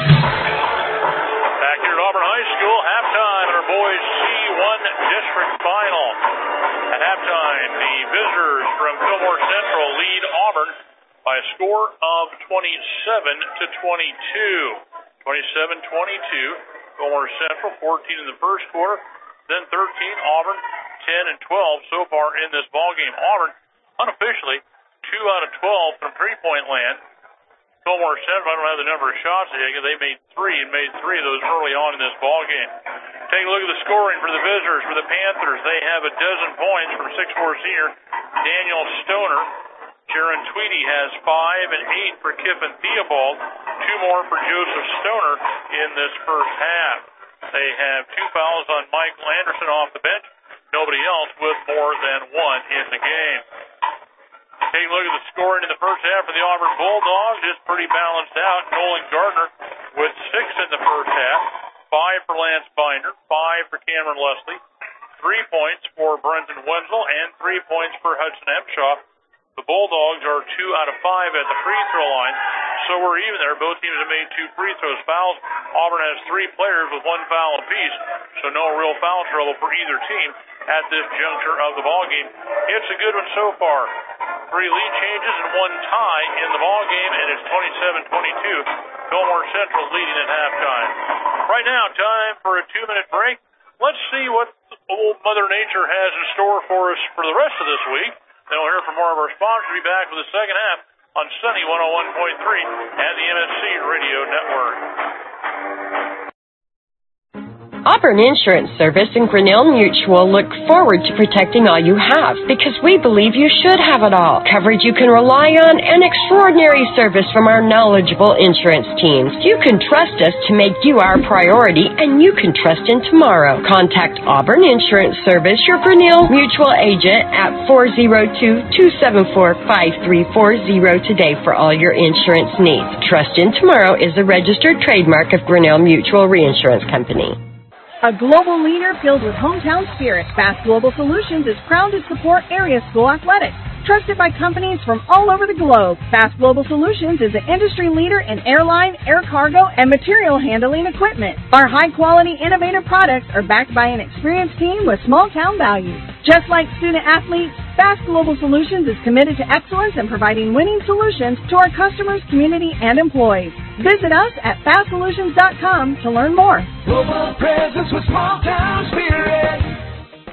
Back here at Auburn High School, halftime in our boys C one district final. At halftime, the visitors from Fillmore Central lead Auburn by a score of twenty-seven to twenty-two. twenty-seven twenty-two. Fillmore Central, fourteen in the first quarter, then thirteen. Auburn, ten and twelve so far in this ballgame. Auburn, unofficially, two out of twelve from three-point land. Fillmore Central, I don't have the number of shots they They made three and made three of those early on in this ballgame. Take a look at the scoring for the visitors. For the Panthers, they have a dozen points from six four senior Daniel Stoner. Jaron Tweedy has five and eight for Kiffin Theobald. Two more for Joseph Stoner in this first half. They have two fouls on Michael Anderson off the bench. Nobody else with more than one in the game. Take a look at the scoring in the first half for the Auburn Bulldogs. Just pretty balanced out. Nolan Gardner with six in the first half. Five for Lance Binder. Five for Cameron Leslie. Three points for Brenton Wenzel and three points for Hudson Epshaw. The Bulldogs are two out of five at the free throw line, so we're even there. Both teams have made two free throws. Fouls. Auburn has three players with one foul apiece, so no real foul trouble for either team at this juncture of the ballgame. It's a good one so far. Three lead changes and one tie in the ballgame, and it's twenty-seven twenty-two. Fillmore Central leading at halftime. Right now, time for a two-minute break. Let's see what old Mother Nature has in store for us for the rest of this week. Then we'll hear from more of our sponsors. We'll be back with the second half on Sunny one oh one point three and the M S C Radio Network. Auburn Insurance Service and Grinnell Mutual look forward to protecting all you have because we believe you should have it all. Coverage you can rely on and extraordinary service from our knowledgeable insurance teams. You can trust us to make you our priority and you can trust in tomorrow. Contact Auburn Insurance Service, your Grinnell Mutual agent at four oh two, two seven four, five three four oh today for all your insurance needs. Trust in Tomorrow is a registered trademark of Grinnell Mutual Reinsurance Company. A global leader filled with hometown spirit, Fast Global Solutions is proud to support area school athletics. Trusted by companies from all over the globe, Fast Global Solutions is an industry leader in airline, air cargo, and material handling equipment. Our high-quality, innovative products are backed by an experienced team with small-town values. Just like student-athletes, Fast Global Solutions is committed to excellence and providing winning solutions to our customers, community, and employees. Visit us at fast solutions dot com to learn more. Global presence with small-town spirit.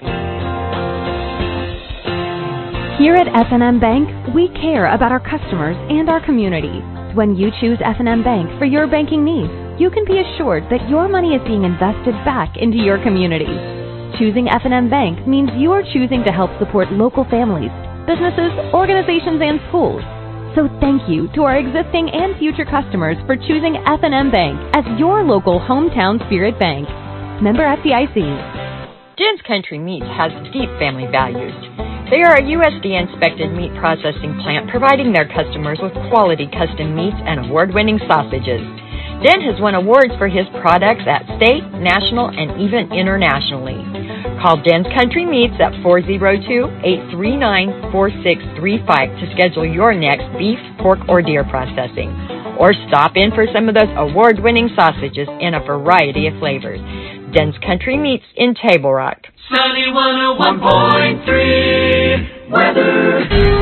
Here at F and M Bank, we care about our customers and our community. When you choose F and M Bank for your banking needs, you can be assured that your money is being invested back into your community. Choosing F and M Bank means you are choosing to help support local families, businesses, organizations, and schools. So thank you to our existing and future customers for choosing F and M Bank as your local hometown spirit bank. Member F D I C. Den's Country Meats has deep family values. They are a U S D A-inspected meat processing plant providing their customers with quality custom meats and award-winning sausages. Den has won awards for his products at state, national, and even internationally. Call Den's Country Meats at four oh two, eight three nine, four six three five to schedule your next beef, pork, or deer processing. Or stop in for some of those award-winning sausages in a variety of flavors. Den's Country Meats in Table Rock. Sunny one oh one point three weather.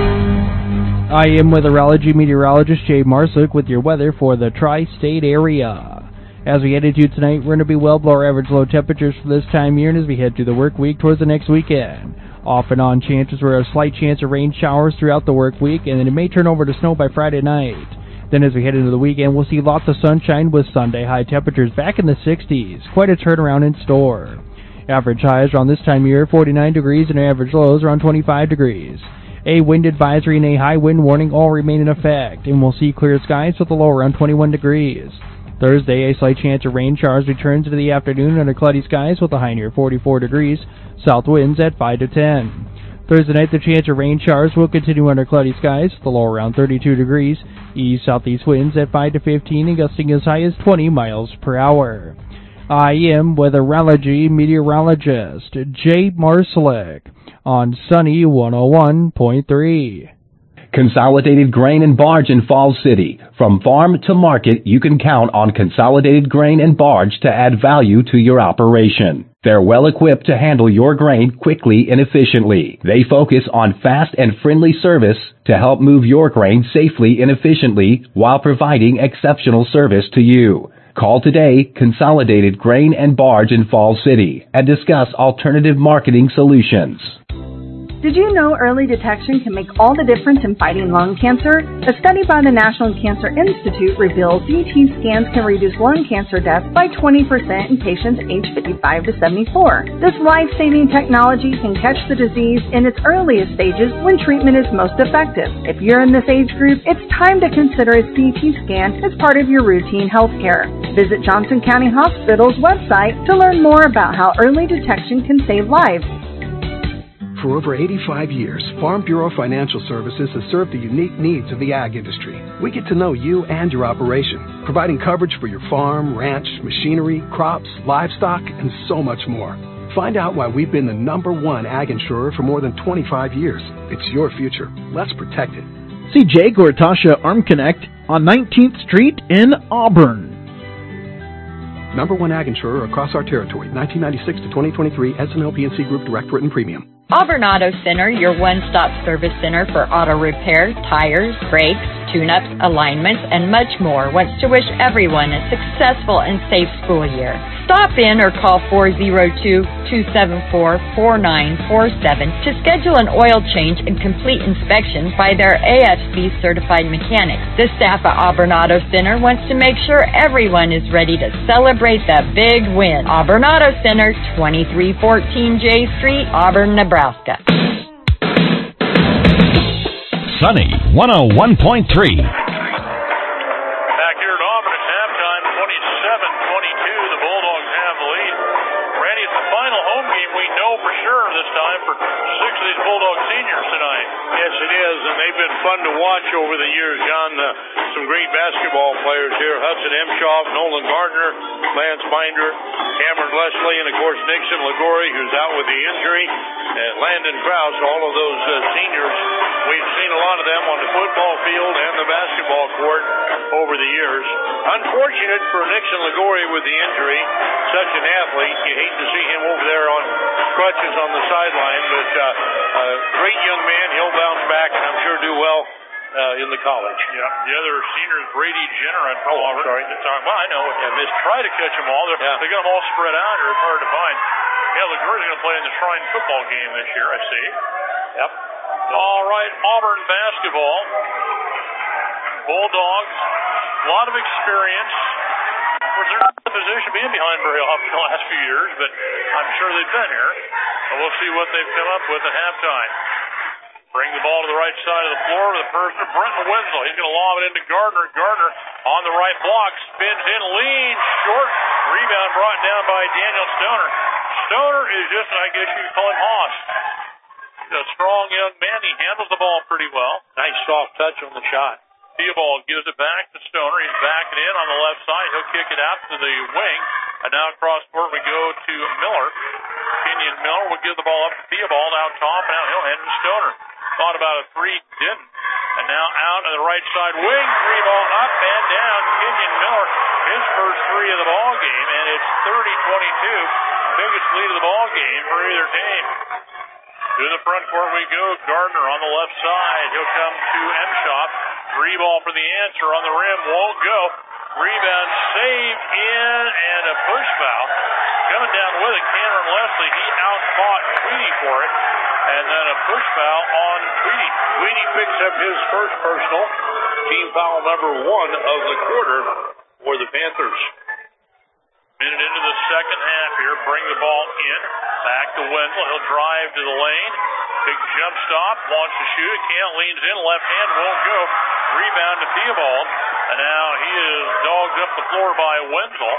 I am weatherology meteorologist Jay Marslick with your weather for the tri-state area. As we head into tonight, we're going to be well below our average low temperatures for this time of year, and as we head through the work week towards the next weekend. Off and on chances for a slight chance of rain showers throughout the work week, and then it may turn over to snow by Friday night. Then as we head into the weekend, we'll see lots of sunshine with Sunday high temperatures back in the sixties. Quite a turnaround in store. Average highs around this time of year, forty-nine degrees, and average lows around twenty-five degrees. A wind advisory and a high wind warning all remain in effect, and we'll see clear skies with a low around twenty-one degrees. Thursday, a slight chance of rain showers returns into the afternoon under cloudy skies with a high near forty-four degrees, south winds at five to ten. Thursday night, the chance of rain showers will continue under cloudy skies, the low around thirty-two degrees, east-southeast winds at five to fifteen and gusting as high as twenty miles per hour. I am weatherology meteorologist Jay Marslick on Sunny one oh one point three. Consolidated Grain and Barge in Falls City. From farm to market, you can count on Consolidated Grain and Barge to add value to your operation. They're well equipped to handle your grain quickly and efficiently. They focus on fast and friendly service to help move your grain safely and efficiently while providing exceptional service to you. Call today Consolidated Grain and Barge in Falls City and discuss alternative marketing solutions. Did you know early detection can make all the difference in fighting lung cancer? A study by the National Cancer Institute reveals C T scans can reduce lung cancer deaths by twenty percent in patients aged fifty-five to seventy-four. This life-saving technology can catch the disease in its earliest stages when treatment is most effective. If you're in this age group, it's time to consider a C T scan as part of your routine health care. Visit Johnson County Hospital's website to learn more about how early detection can save lives. For over eighty-five years, Farm Bureau Financial Services has served the unique needs of the ag industry. We get to know you and your operation, providing coverage for your farm, ranch, machinery, crops, livestock, and so much more. Find out why we've been the number one ag insurer for more than twenty-five years. It's your future. Let's protect it. See Jay Gortasha Arm Connect on nineteenth Street in Auburn. Number one ag insurer across our territory, nineteen ninety-six to twenty twenty-three, S and L P N C Group Direct Written Premium. Auburn Auto Center, your one-stop service center for auto repair, tires, brakes, tune-ups, alignments, and much more, wants to wish everyone a successful and safe school year. Stop in or call four oh two, two seven four, four nine four seven to schedule an oil change and complete inspection by their A F C-certified mechanics. The staff at Auburn Auto Center wants to make sure everyone is ready to celebrate the big win. Auburn Auto Center, twenty-three fourteen J Street, Auburn, Nebraska. Sunny one oh one point three. Back here at Auburn, it's halftime, twenty-seven twenty-two. The Bulldogs have the lead. Randy, it's the final home game we know for sure this time for six of these Bulldog seniors tonight. Yes, it is, and they've been fun to watch over the years, John. Uh, some great basketball players here. Hudson Emshoff, Nolan Gardner, Lance Binder, Cameron Leslie, and, of course, Nixon Ligori, who's out with the injury, and Landon Krause, all of those uh, seniors. We've seen a lot of them on the football field and the basketball court over the years. Unfortunate for Nixon Ligori with the injury. Such an athlete. You hate to see him over there on crutches on the sideline, but uh, a great young man. He'll bounce back and I'm sure do well uh, in the college. Yeah, the other seniors, Brady Jenner and oh, I'm sorry. Well, I know. And they try to catch them all. They're, yeah. They got them all spread out here. It's hard to find. Yeah, Ligori's going to play in the Shrine football game this year, I see. Yep. All right, Auburn basketball. Bulldogs, a lot of experience. Of course, they're not in the position being behind very often the last few years, but I'm sure they've been here. So we'll see what they've come up with at halftime. Bring the ball to the right side of the floor with the person, Brenton Wenzel. He's going to lob it into Gardner. Gardner on the right block, spins in, leans short. Rebound brought down by Daniel Stoner. Stoner is just, I guess you could call him Hoss. He's a strong young man. He handles the ball pretty well. Nice soft touch on the shot. Theobald gives it back to Stoner. He's backing in on the left side. He'll kick it out to the wing. And now across court we go to Miller. Kenyon Miller will give the ball up to Theobald out top. Now he'll hand it to Stoner. Thought about a three, didn't. And now out on the right side wing. Three ball up and down. Kenyon Miller, his first three of the ball game. And it's thirty twenty-two. Biggest lead of the ball game for either team. To the front court we go. Gardner on the left side. He'll come to Emshoff. Three ball for the answer on the rim. Won't go. Rebound saved in and a push foul. Coming down with it, Cameron Leslie. He out-fought Tweedy for it. And then a push foul on Tweedy. Tweedy picks up his first personal. Team foul number one of the quarter for the Panthers. Minute into the second half here. Bring the ball in. Back to Wenzel. He'll drive to the lane. Big jump stop. Wants to shoot it. Can't. Leans in. Left hand won't go. Rebound to Theobald. And now he is dogged up the floor by Wenzel.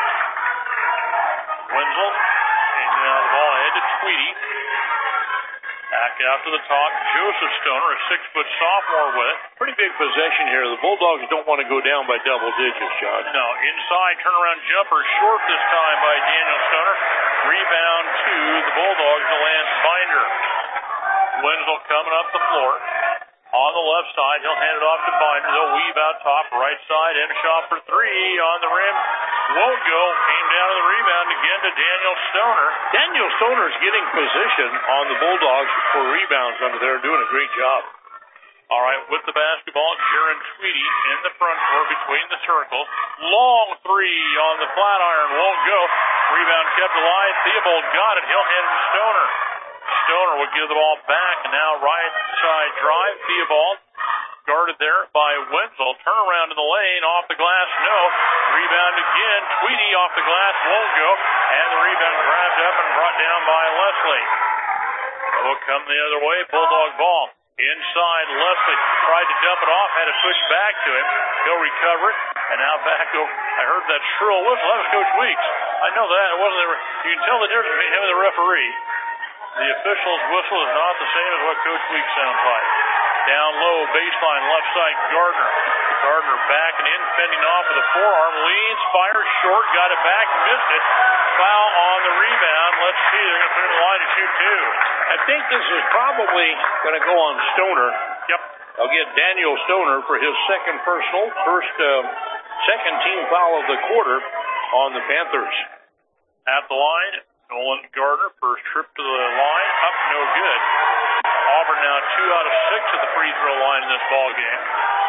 Wenzel. And now the ball ahead to Tweedy. Back out to the top. Joseph Stoner, a six-foot sophomore with it. Pretty big possession here. The Bulldogs don't want to go down by double digits, John. No, inside turnaround jumper short this time by Daniel Stoner. Rebound to the Bulldogs to Lance Binder. Wenzel coming up the floor. On the left side, he'll hand it off to Binder. They'll weave out top, right side, and shot for three on the rim. Won't go. Came down to the rebound again to Daniel Stoner. Daniel Stoner's getting position on the Bulldogs for rebounds under there, doing a great job. All right, with the basketball, Jaron Tweedy in the front court between the circles. Long three on the flat iron, won't go. Rebound kept alive. Theobald got it. He'll hand it to Stoner. Stoner will give the ball back, and now right side drive. Theobald guarded there by Wenzel. Turn around in the lane, off the glass, no. Rebound again. Tweedy off the glass, won't go. And the rebound grabbed up and brought down by Leslie. It will come the other way. Bulldog ball. Inside, Leslie tried to dump it off, had to switch back to him. He'll recover it, and now back over. I heard that shrill whistle. That was Coach Weeks. I know that. It wasn't. The, you can tell the difference between him and the referee. The official's whistle is not the same as what Coach Weeks sounds like. Down low, baseline, left side, Gardner. Gardner backing in, fending off with a forearm. Leans, fires short, got it back, missed it. Foul on the rebound. Let's see, they're going to put him in the line to shoot two. I think this is probably going to go on Stoner. Yep. They'll get Daniel Stoner for his second personal, first, uh, second team foul of the quarter on the Panthers. At the line, Nolan Gardner, first trip to the line, up, no good. Auburn now two out of six at the free throw line in this ball game.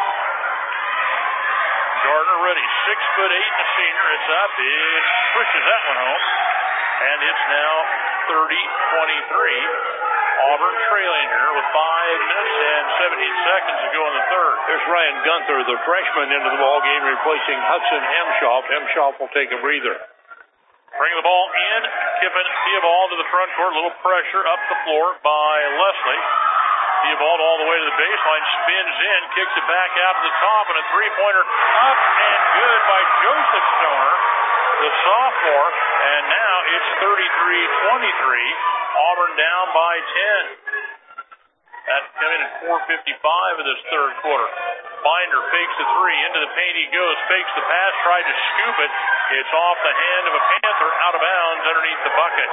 Gardner ready, six foot eight and a senior. It's up, it pushes that one home, and it's now thirty twenty-three. Auburn trailing here with five minutes and seventeen seconds to go in the third. There's Ryan Gunther, the freshman, into the ball game, replacing Hudson Hemshoff. Hemshoff will take a breather. Bring the ball in, Kippen, Theobald to the front court, a little pressure up the floor by Leslie. Theobald all the way to the baseline, spins in, kicks it back out to the top, and a three-pointer up and good by Joseph Stoner, the sophomore, and now it's thirty-three twenty-three, Auburn down by ten. That's coming at four fifty-five of this third quarter. Binder fakes the three, into the paint he goes, fakes the pass, tried to scoop it. It's off the hand of a Panther, out of bounds underneath the bucket.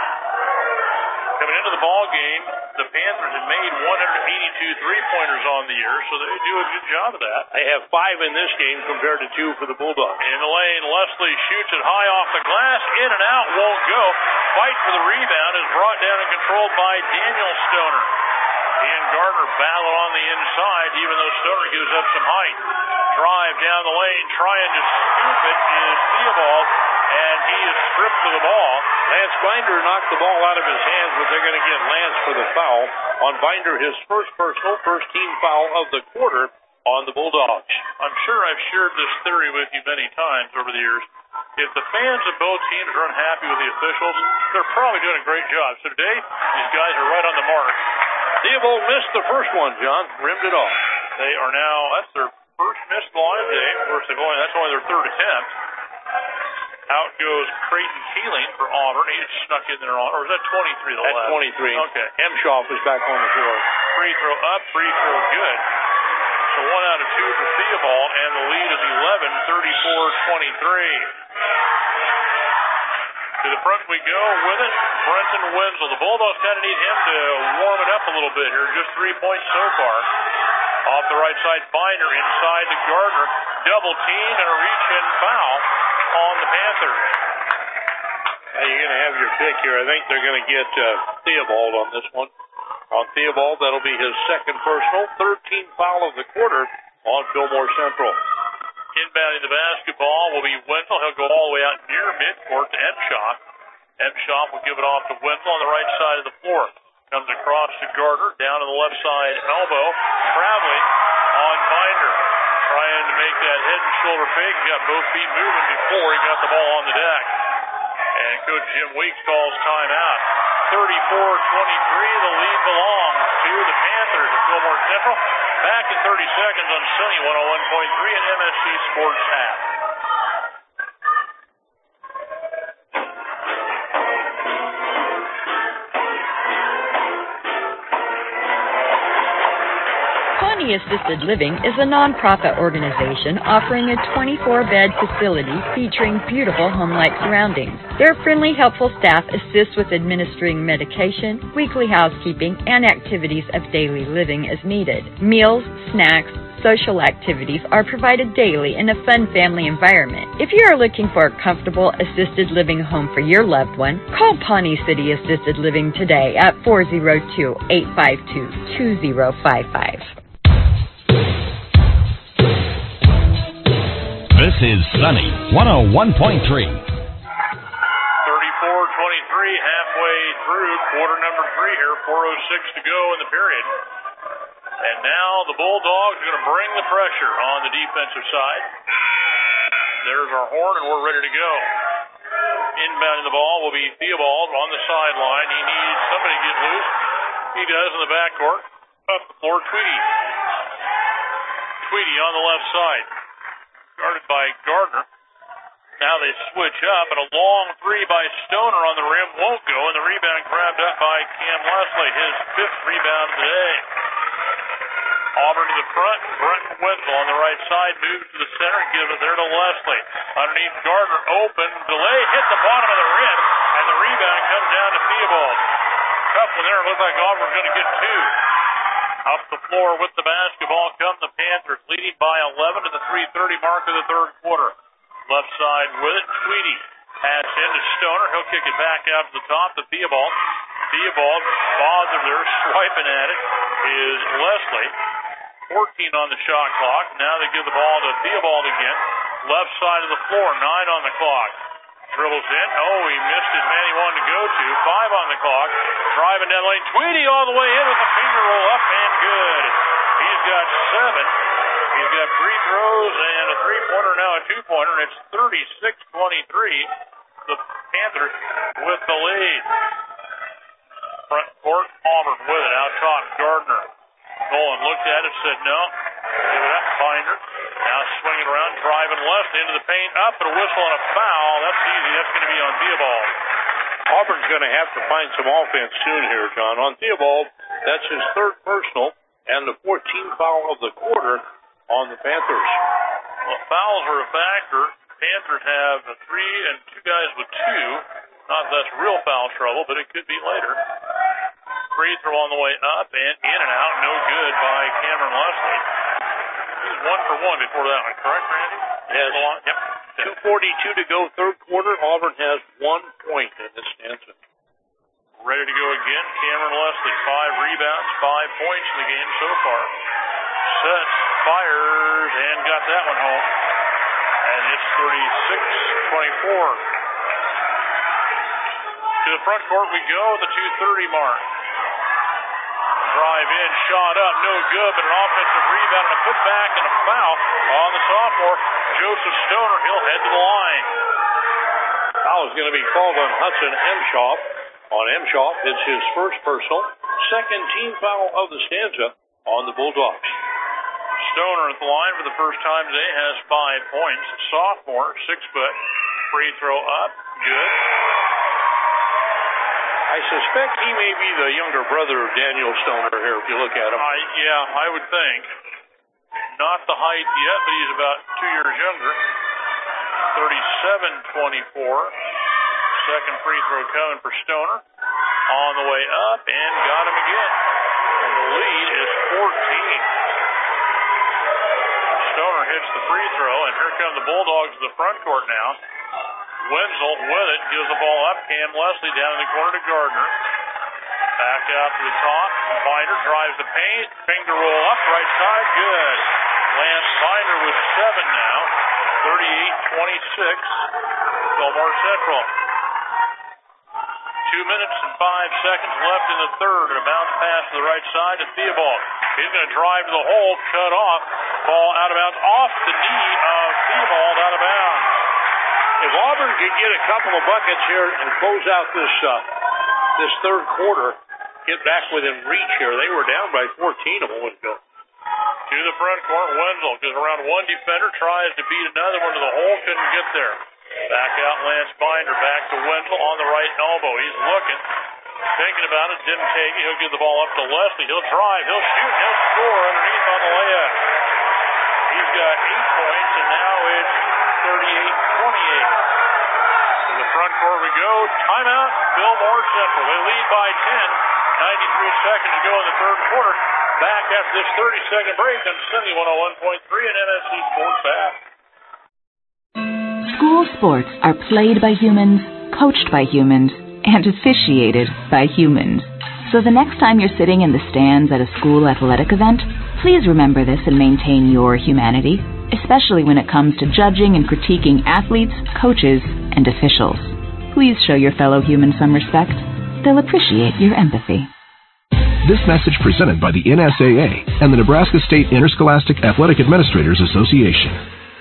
Coming into the ball game, the Panthers have made one hundred eighty-two three-pointers on the year, so they do a good job of that. They have five in this game compared to two for the Bulldogs. In the lane, Leslie shoots it high off the glass, in and out, won't go. Fight for the rebound is brought down and controlled by Daniel Stoner. He and Gardner battle on the inside, even though Stoner gives up some height. Drive down the lane, trying to scoop it is Theobald, and he is stripped of the ball. Lance Binder knocked the ball out of his hands, but they're going to get Lance for the foul on Binder, his first personal, first team foul of the quarter on the Bulldogs. I'm sure I've shared this theory with you many times over the years. If the fans of both teams are unhappy with the officials, they're probably doing a great job. So today, these guys are right on the mark. Theobald missed the first one, John. Rimmed it off. They are now, that's their first missed line today. Of course, they've only, that's only their third attempt. Out goes Creighton Keeling for Auburn. He just snuck in there on, or was that twenty-three? The That's last? twenty-three. Okay. Hemshoff is back on the floor. Free throw up, free throw good. So one out of two for Theobald, and the lead is eleven, thirty-four twenty-three. To the front we go with it. Brenton Wenzel. The Bulldogs kind of need him to warm it up a little bit here. Just three points so far. Off the right side, Binder inside to Gardner. Double team and a reach-in foul on the Panthers. Now you're going to have your pick here. I think they're going to get uh, Theobald on this one. On Theobald, that'll be his second personal. thirteenth foul of the quarter on Fillmore Central. Inbounding the basketball will be Wenzel. He'll go all the way out near midcourt to Emshoff. Emshoff will give it off to Wenzel on the right side of the floor. Comes across to Gardner, down to the left side elbow. Traveling on Binder. Trying to make that head and shoulder fake. He got both feet moving before he got the ball on the deck. And Coach Jim Weeks calls timeout. thirty-four twenty-three, the lead belongs to the Panthers at Fillmore Central. Back in thirty seconds on Sunny one oh one point three and M S C Sports Half. Pawnee Assisted Living is a nonprofit organization offering a twenty-four bed facility featuring beautiful home-like surroundings. Their friendly, helpful staff assists with administering medication, weekly housekeeping, and activities of daily living as needed. Meals, snacks, social activities are provided daily in a fun family environment. If you are looking for a comfortable assisted living home for your loved one, call Pawnee City Assisted Living today at four oh two, eight five two, two oh five five. This is Sunny one oh one point three. thirty-four twenty-three, halfway through quarter number three here, four oh six to go in the period. And now the Bulldogs are going to bring the pressure on the defensive side. There's our horn, and we're ready to go. Inbounding the ball will be Theobald on the sideline. He needs somebody to get loose. He does in the backcourt. Up the floor, Tweedy. Tweedy on the left side. Guarded by Gardner. Now they switch up, and a long three by Stoner on the rim won't go, and the rebound grabbed up by Cam Leslie, his fifth rebound of the day. Auburn to the front. Brent Wenzel on the right side moves to the center, gives it there to Leslie. Underneath Gardner, open, delay, hit the bottom of the rim, and the rebound comes down to Theobald. Tough one there. It looks like Auburn's going to get two. Up the floor with the basketball come the Panthers, leading by eleven to the three thirty mark of the third quarter. Left side with it, Tweedy. Pass into Stoner. He'll kick it back out to the top to Theobald. Theobald bothered there, swiping at it, is Leslie. fourteen on the shot clock. Now they give the ball to Theobald again. Left side of the floor, nine on the clock. Dribbles in. Oh, he missed his man he wanted to go to. Five on the clock. Driving down the lane. Tweedy all the way in with a finger roll up and good. He's got seven. He's got free throws and a three-pointer, now a two-pointer. It's thirty-six twenty-three. The Panthers with the lead. Front court, Auburn with it. Out top, Gardner. Nolan looked at it, said no. Give it up, Binder. Now swinging around, driving left into the paint, up and a whistle and a foul. That's easy. That's going to be on Theobald. Auburn's going to have to find some offense soon here, John. On Theobald, that's his third personal and the fourteenth foul of the quarter on the Panthers. Well, fouls are a factor. Panthers have a three and two guys with two. Not that that's real foul trouble, but it could be later. Free throw on the way up and in and out. No good by Cameron Leslie. He was one for one before that one, correct, Randy? Yes. Yep. two forty-two to go, third quarter. Auburn has one point in this stanza. Ready to go again. Cameron Leslie, five rebounds, five points in the game so far. Sets, fires, and got that one home. And it's thirty-six twenty-four. To the front court we go at the two thirty mark. Drive in, shot up, no good, but an offensive rebound and a putback and a foul on the sophomore, Joseph Stoner. He'll head to the line. Foul is going to be called on Hudson Emshoff. On Emshoff, it's his first personal, second team foul of the stanza on the Bulldogs. Stoner at the line for the first time today has five points. Sophomore, six foot, free throw up, good. I suspect he may be the younger brother of Daniel Stoner here, if you look at him. I, yeah, I would think. Not the height yet, but he's about two years younger. thirty-seven twenty-four. Second free throw coming for Stoner. On the way up, and got him again. And the lead is fourteen. Stoner hits the free throw, and here come the Bulldogs to the front court now. Wenzel with it, gives the ball up. Cam Leslie down in the corner to Gardner. Back out to the top. Binder drives the paint. Finger roll up, right side, good. Lance Binder with seven now. thirty-eight twenty-six. Fillmore Central. Two minutes and five seconds left in the third, and a bounce pass to the right side to Theobald. He's going to drive to the hole, cut off. Ball out of bounds, off the knee of Theobald, out of bounds. If Auburn could get a couple of buckets here and close out this uh, this third quarter, get back within reach here. They were down by fourteen a moment ago. To the front court, Wenzel goes around one defender, tries to beat another one to the hole, couldn't get there. Back out Lance Binder, back to Wenzel on the right elbow. He's looking, thinking about it, didn't take it. He'll give the ball up to Leslie. He'll drive, he'll shoot, he'll score underneath on the layup. He's got eight points, and now it's thirty-eight twenty-eight. To the front court we go. Timeout, Fillmore Central. They lead by ten. ninety-three seconds to go in the third quarter. Back after this thirty-second break on Sunny one oh one point three and M S C Sports Back. School sports are played by humans, coached by humans, and officiated by humans. So the next time you're sitting in the stands at a school athletic event, please remember this and maintain your humanity. especially when it comes to judging and critiquing athletes, coaches, and officials. Please show your fellow humans some respect. They'll appreciate your empathy. This message presented by the N S A A and the Nebraska State Interscholastic Athletic Administrators Association.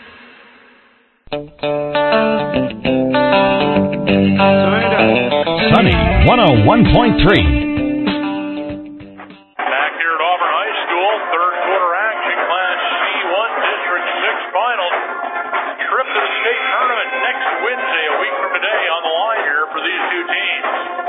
Sunny one oh one point three. Back here at Auburn High School, third quarter action, Class C one, District six Finals. Trip to the state tournament next Wednesday, a week from today, on the line here for these two teams.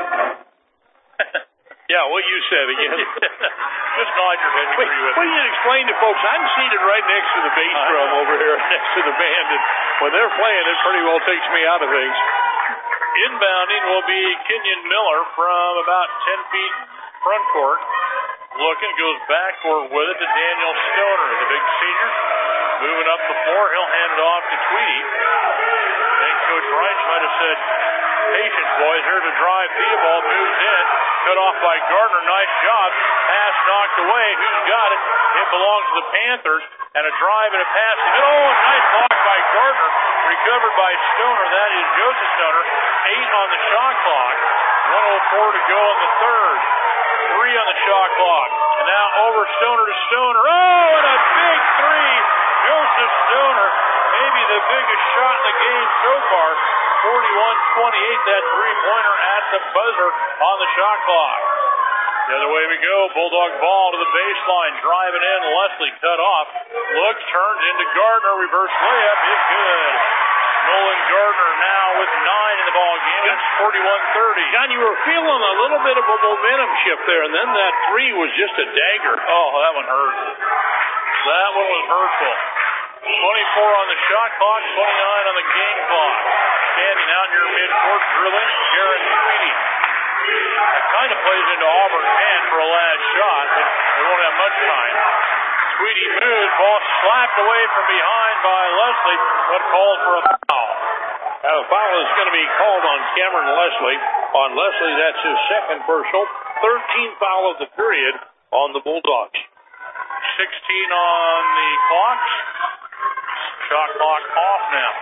Yeah, what you said again. Just nod your head. Wait, well, you explain to folks, I'm seated right next to the bass drum over here, next to the band, and when they're playing, it pretty well takes me out of things. Inbounding will be Kenyon Miller from about ten feet front court. Looking, goes backward with it to Daniel Stoner, the big senior. Moving up the floor, he'll hand it off to Tweedy. I think Coach Reich might have said, patience, boys. Here's a drive. Theobald moves in. Cut off by Gardner. Nice job. Pass knocked away. Who's got it? It belongs to the Panthers. And a drive and a pass. Oh, nice block by Gardner. Recovered by Stoner. That is Joseph Stoner. Eight on the shot clock. one oh four to go in the third. Three on the shot clock. And now over Stoner to Stoner. Oh, and a big three. Joseph Stoner. Maybe the biggest shot in the game so far. forty-one twenty-eight, that three-pointer at the buzzer on the shot clock. The other way we go. Bulldog ball to the baseline. Driving in. Leslie cut off. Looks, turns into Gardner. Reverse layup is good. Nolan Gardner now with nine in the ball game. It's forty-one thirty. John, you were feeling a little bit of a momentum shift there, and then that three was just a dagger. Oh, that one hurt. That one was hurtful. twenty-four on the shot clock, twenty-nine on the game clock. Standing out near midcourt, drilling, Jaron Tweedy. That kind of plays into Auburn's hand for a last shot, but they won't have much time. Tweedy moves, ball slapped away from behind by Leslie, but called for a foul. Now the foul is going to be called on Cameron Leslie. On Leslie, that's his second personal. thirteenth foul of the period on the Bulldogs. sixteen on the clock. Shot clock off now.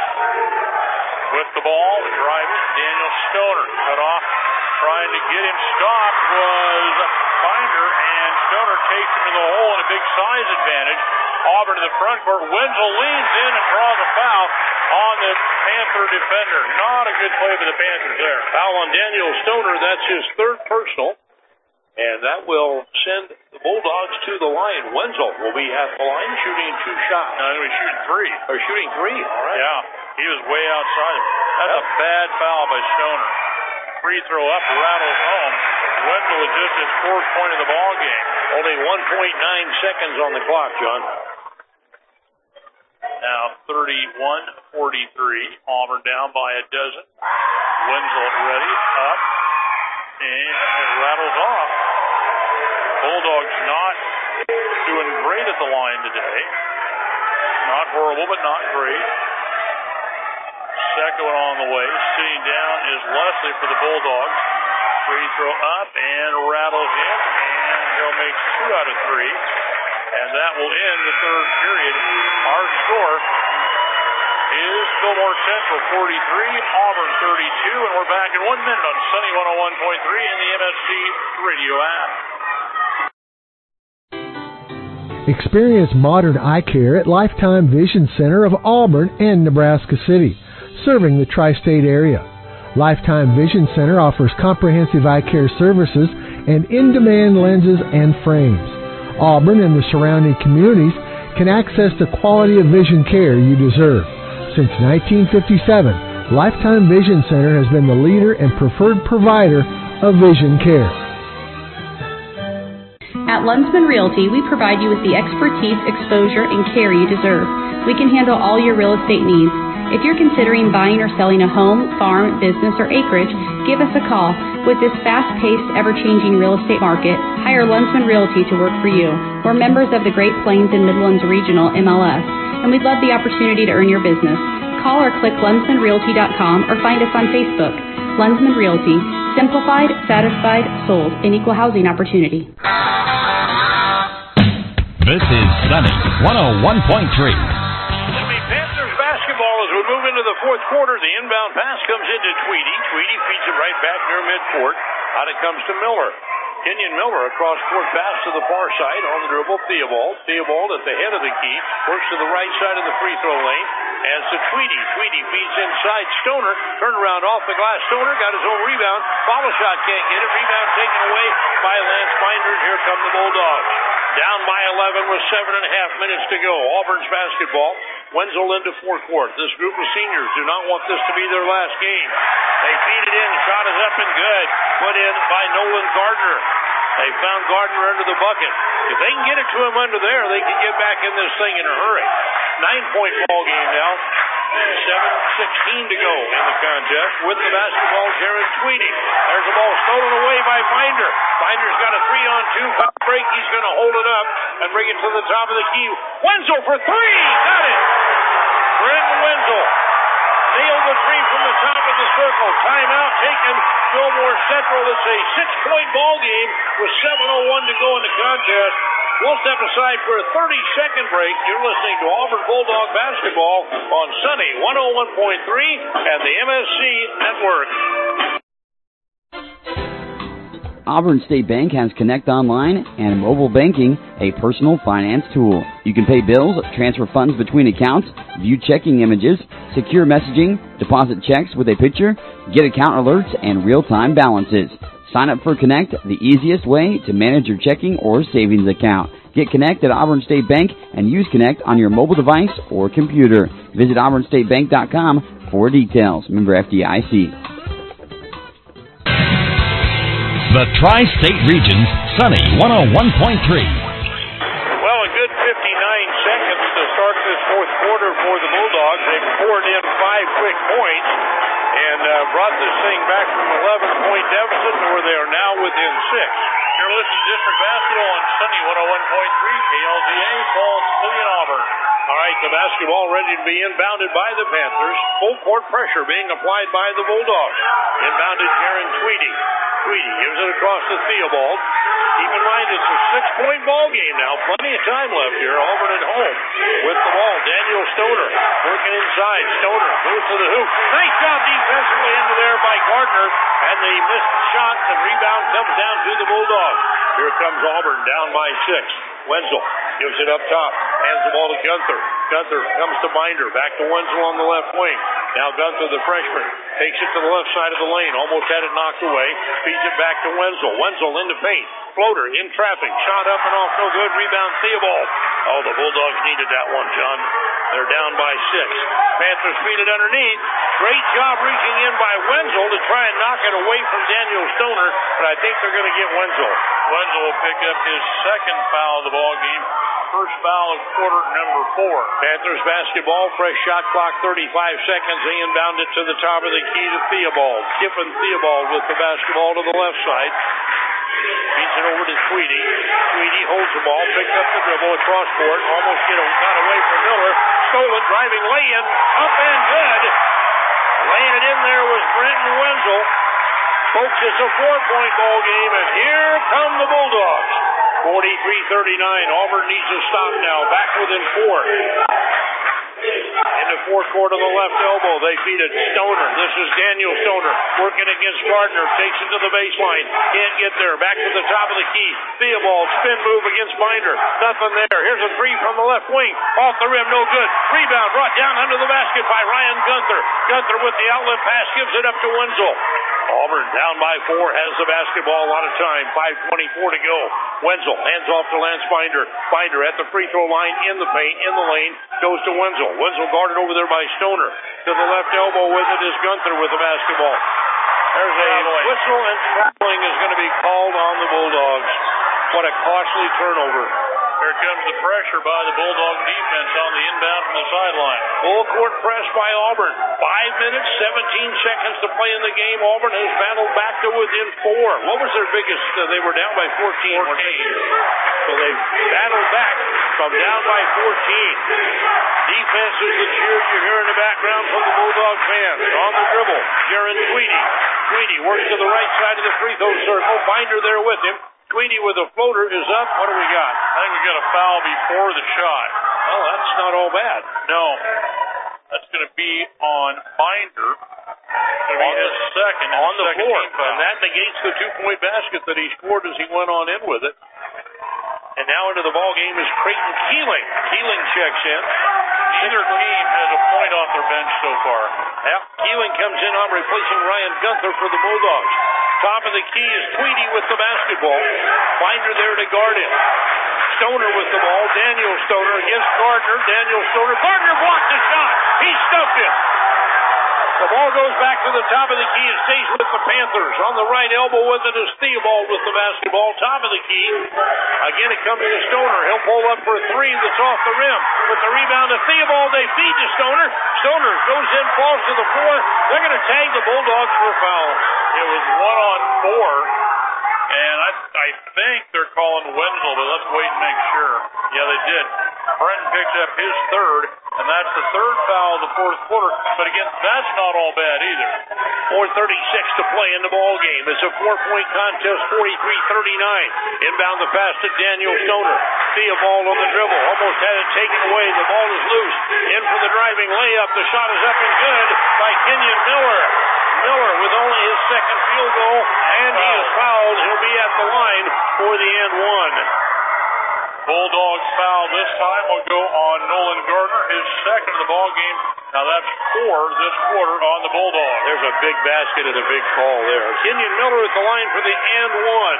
With the ball, driving, Daniel Stoner cut off, trying to get him stopped was Binder, and Stoner takes him to the hole in a big size advantage. Auburn to the front court. Wenzel leans in and draws a foul on the Panther defender. Not a good play for the Panthers there. Foul on Daniel Stoner. That's his third personal. And that will send the Bulldogs to the line. Wenzel will be at the line shooting two shots. No, he's shooting three. Or shooting three, all right. Yeah, he was way outside. That's yep. a bad foul by Stoner. Free throw up, rattles home. Wenzel with just his fourth point of the ball game. Only one point nine seconds on the clock, John. Now thirty-one forty-three. Auburn down by a dozen. Wenzel ready, up, and it rattles off. Bulldogs not doing great at the line today. Not horrible, but not great. Second one on the way. Sitting down is Leslie for the Bulldogs. Free throw up and rattles in, and he'll make two out of three. And that will end the third period. Our score is Fillmore Central forty-three, Auburn thirty-two, and we're back in one minute on Sunny one oh one point three and the M S C radio app. Experience modern eye care at Lifetime Vision Center of Auburn and Nebraska City, serving the tri-state area. Lifetime Vision Center offers comprehensive eye care services and in-demand lenses and frames. Auburn and the surrounding communities can access the quality of vision care you deserve. Since nineteen fifty-seven, Lifetime Vision Center has been the leader and preferred provider of vision care. At Lunsman Realty, we provide you with the expertise, exposure, and care you deserve. We can handle all your real estate needs. If you're considering buying or selling a home, farm, business, or acreage, give us a call. With this fast-paced, ever-changing real estate market, hire Lunsman Realty to work for you. We're members of the Great Plains and Midlands Regional M L S, and we'd love the opportunity to earn your business. Call or click lunsman realty dot com or find us on Facebook. Lunsman Realty. Simplified, satisfied, sold, an equal housing opportunity. This is Sunny one oh one point three. as we move into the fourth quarter, the inbound pass comes into Tweedy. Tweedy feeds it right back near midcourt. Out it comes to Miller. Kenyon Miller across court pass to the far side on the dribble. Theobald. Theobald at the head of the key. Works to the right side of the free throw lane. As to Tweedy. Tweedy feeds inside. Stoner. Turnaround off the glass. Stoner got his own rebound. Follow shot can't get it. Rebound taken away by Lance Binder. Here come the Bulldogs. Down by eleven with seven and a half minutes to go. Auburn's basketball. Wenzel into forecourt. This group of seniors do not want this to be their last game. They feed it in. Shot is up and good. Put in by Nolan Gardner. They found Gardner under the bucket. If they can get it to him under there, they can get back in this thing in a hurry. Nine-point ball game now. seven sixteen to go in the contest. With the basketball, Jared Tweedy. There's the ball stolen away by Binder. Binder's got a three-on-two fast break. He's going to hold it up and bring it to the top of the key. Wenzel for three. Got it. Brenton Wenzel nailed the three from the top of the circle. Timeout taken. Fillmore Central. It's a six-point ball game with seven oh one to go in the contest. We'll step aside for a thirty-second break. You're listening to Auburn Bulldog Basketball on Sunny one oh one point three and the M S C Network. Auburn State Bank has Connect Online and mobile banking, a personal finance tool. You can pay bills, transfer funds between accounts, view checking images, secure messaging, deposit checks with a picture, get account alerts, and real-time balances. Sign up for Connect, the easiest way to manage your checking or savings account. Get Connect at Auburn State Bank and use Connect on your mobile device or computer. Visit auburn state bank dot com for details. Member F D I C. The Tri-State Region's Sunny one oh one point three. Well, a good fifty-nine seconds to start this fourth quarter for the Bulldogs. They poured in five quick points and uh, brought this thing back from an eleven-point deficit to where they are now within six. You're listening to District Basketball on Sunny one oh one point three, K L Z A, Falls City and Auburn. All right, the basketball ready to be inbounded by the Panthers. Full court pressure being applied by the Bulldogs. Inbounded Jaron Tweedy. Tweedy gives it across to Theobald. Keep in mind, it's a six-point ball game now. Plenty of time left here. Auburn at home with the ball. Daniel Stoner working inside. Stoner goes to the hoop. Nice job defensively into there by Gardner. And the missed shot. The rebound comes down to the Bulldogs. Here comes Auburn down by six. Wenzel gives it up top. Hands the ball to Gunther. Gunther comes to Binder. Back to Wenzel on the left wing. Now Gunther, the freshman, takes it to the left side of the lane. Almost had it knocked away. Feeds it back to Wenzel. Wenzel into paint. Floater in traffic. Shot up and off. No good. Rebound Theobald. Oh, the Bulldogs needed that one, John. They're down by six. Panthers feed it underneath. Great job reaching in by Wenzel to try and knock it away from Daniel Stoner, but I think they're going to get Wenzel. Wenzel will pick up his second foul of the ball game. First foul of quarter number four. Panthers basketball, fresh shot clock, thirty-five seconds. They inbound it to the top of the key to Theobald. Kiffin Theobald with the basketball to the left side. Feeds it over to Tweedy. Tweedy holds the ball, picks up the dribble across court. Almost get a, got away from Miller. Stolen, driving lay-in. Up and good. Laying it in there was Brenton Wenzel. Folks, it's a four-point ball game, and here come the Bulldogs. forty-three thirty-nine. Auburn needs a stop now. Back within four. In the forecourt on the left elbow, they feed it. Stoner. This is Daniel Stoner working against Gardner. Takes it to the baseline. Can't get there. Back to the top of the key. Theobald spin move against Binder. Nothing there. Here's a three from the left wing. Off the rim. No good. Rebound brought down under the basket by Ryan Gunther. Gunther with the outlet pass gives it up to Wenzel. Auburn down by four, has the basketball, a lot of time, five twenty-four to go. Wenzel hands off to Lance Binder. Binder at the free throw line, in the paint, in the lane, goes to Wenzel. Wenzel guarded over there by Stoner. To the left elbow with it is Gunther with the basketball. There's a whistle, and traveling is going to be called on the Bulldogs. What a costly turnover. Here comes the pressure by the Bulldog defense on the inbound from the sideline. Full court press by Auburn. Five minutes, seventeen seconds to play in the game. Auburn has battled back to within four. What was their biggest? Uh, they were down by fourteen. fourteen. So they battled back from down by fourteen. Defense is the cheers you hear in the background from the Bulldog fans. On the dribble, Jaron Tweedy. Tweedy works to the right side of the free throw circle. Binder there with him. Tweedy with a floater is up. What do we got? I think we got a foul before the shot. Well, that's not all bad. No. That's going to be on Binder. Going to be his second on the second floor, and that negates the two-point basket that he scored as he went on in with it. And now into the ball game is Creighton Keeling. Keeling checks in. Neither team has a point off their bench so far. Yep. Keeling comes in on replacing Ryan Gunther for the Bulldogs. Top of the key is Tweedy with the basketball. Binder there to guard him. Stoner with the ball. Daniel Stoner against Gardner. Daniel Stoner. Gardner blocked the shot. He stuffed it. The ball goes back to the top of the key. It stays with the Panthers. On the right elbow with it is Theobald with the basketball. Top of the key. Again, it comes to Stoner. He'll pull up for a three that's off the rim. With the rebound to Theobald, they feed to Stoner. Stoner goes in, falls to the floor. They're going to tag the Bulldogs for a foul. It was one on four, and I, I think they're calling Wenzel, but let's wait and make sure. Yeah, they did. Brenton picks up his third, and that's the third foul of the fourth quarter. But again, that's not all bad either. four thirty-six to play in the ball game. It's a four-point contest, forty-three thirty-nine. Inbound the pass to Daniel Stoner. Theobald on the dribble. Almost had it taken away. The ball is loose. In for the driving layup. The shot is up and good by Kenyon Miller. Miller with only his second field goal, and he is fouled. He'll be at the line for the and one. Bulldogs foul this time will go on Nolan Gardner, his second of the ball game. Now that's four this quarter on the Bulldogs. There's a big basket and a big call there. Kenyon Miller at the line for the and one.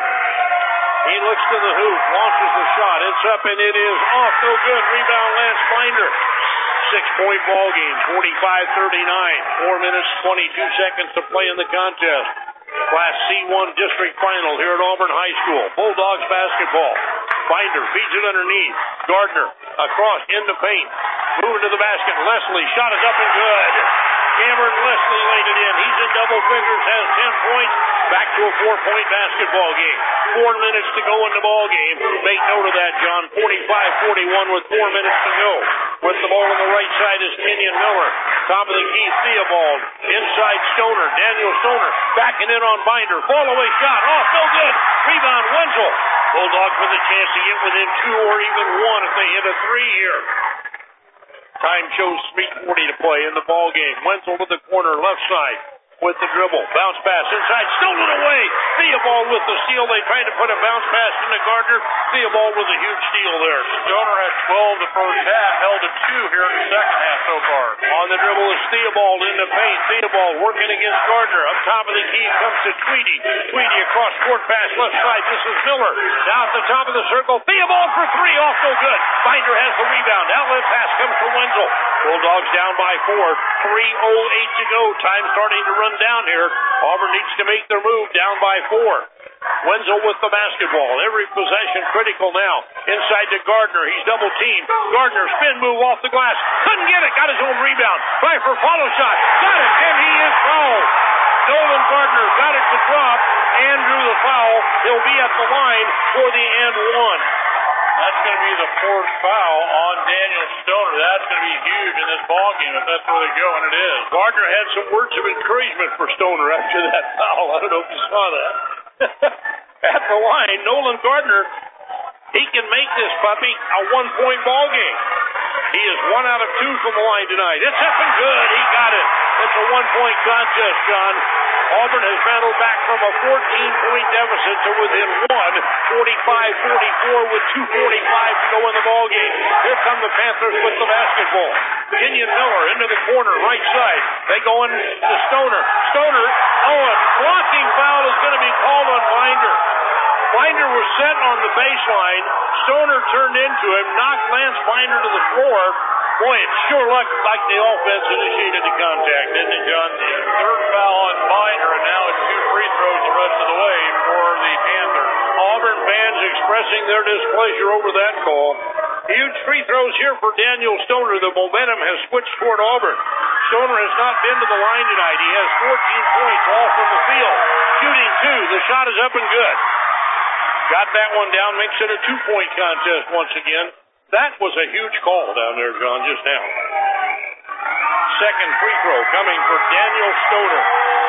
He looks to the hoop, launches the shot. It's up and it is off. No good. Rebound Lance Binder. Six-point ball game, forty-five thirty-nine. Four minutes, twenty-two seconds to play in the contest. Class C one district final here at Auburn High School. Bulldogs basketball. Binder feeds it underneath. Gardner across in the paint. Moving to the basket. Leslie, shot is up and good. Cameron Leslie laid it in. He's in double figures, has ten points. Back to a four-point basketball game. Four minutes to go in the ball game. Make note of that, John. forty-five forty-one with four minutes to go. With the ball on the right side is Kenyon Miller. Top of the key, Theobald. Inside Stoner. Daniel Stoner backing in on Binder. Fall away shot. Off, no good. Rebound, Wenzel. Bulldogs with a chance to get within two or even one if they hit a three here. Time shows three forty to play in the ball game. Wenzel to the corner, left side with the dribble. Bounce pass inside, stolen away. Theobald with the steal. They tried to put a bounce pass into Gardner. Theobald with a huge steal there. Stoner had twelve the first half, held to two here in the second half so far. On the dribble is Theobald in the paint. Theobald working against Gardner. Up top of the key comes to Tweedy. Tweedy across court pass left side. This is Miller. Now at the top of the circle. Theobald for three. Off no good. Binder has the rebound. Outlet pass comes to Wenzel. Bulldogs down by four. three oh eight to go. Time starting to run down here. Auburn needs to make their move. Down by four. Wenzel with the basketball. Every possession critical now. Inside to Gardner. He's double teamed. Gardner spin move off the glass. Couldn't get it. Got his own rebound. Try for follow shot. Got it. And he is fouled. Nolan Gardner got it to drop and drew the foul. He'll be at the line for the and one. That's going to be the fourth foul on Daniel Stoner. That's going to be huge in this ballgame if that's where they go, and it is. Gardner had some words of encouragement for Stoner after that foul. I don't know if you saw that. At the line, Nolan Gardner, he can make this puppy a one-point ball game. He is one out of two from the line tonight. It's up and good. He got it. It's a one-point contest, John. Auburn has battled back from a fourteen-point deficit to within one, forty-five forty-four with two forty-five to go in the ball game. Here come the Panthers with the basketball. Kenyon Miller into the corner, right side. They go in to Stoner. Stoner, oh, a blocking foul is going to be called on Binder. Binder was set on the baseline. Stoner turned into him, knocked Lance Binder to the floor. Boy, it sure looked like the offense initiated the contact, didn't it, John? Third foul on Binder, and now it's two free throws the rest of the way for the Panthers. Auburn fans expressing their displeasure over that call. Huge free throws here for Daniel Stoner. The momentum has switched toward Auburn. Stoner has not been to the line tonight. He has fourteen points all from the field. Shooting two. The shot is up and good. Got that one down, makes it a two-point contest once again. That was a huge call down there, John, just now. Second free throw coming for Daniel Stoner.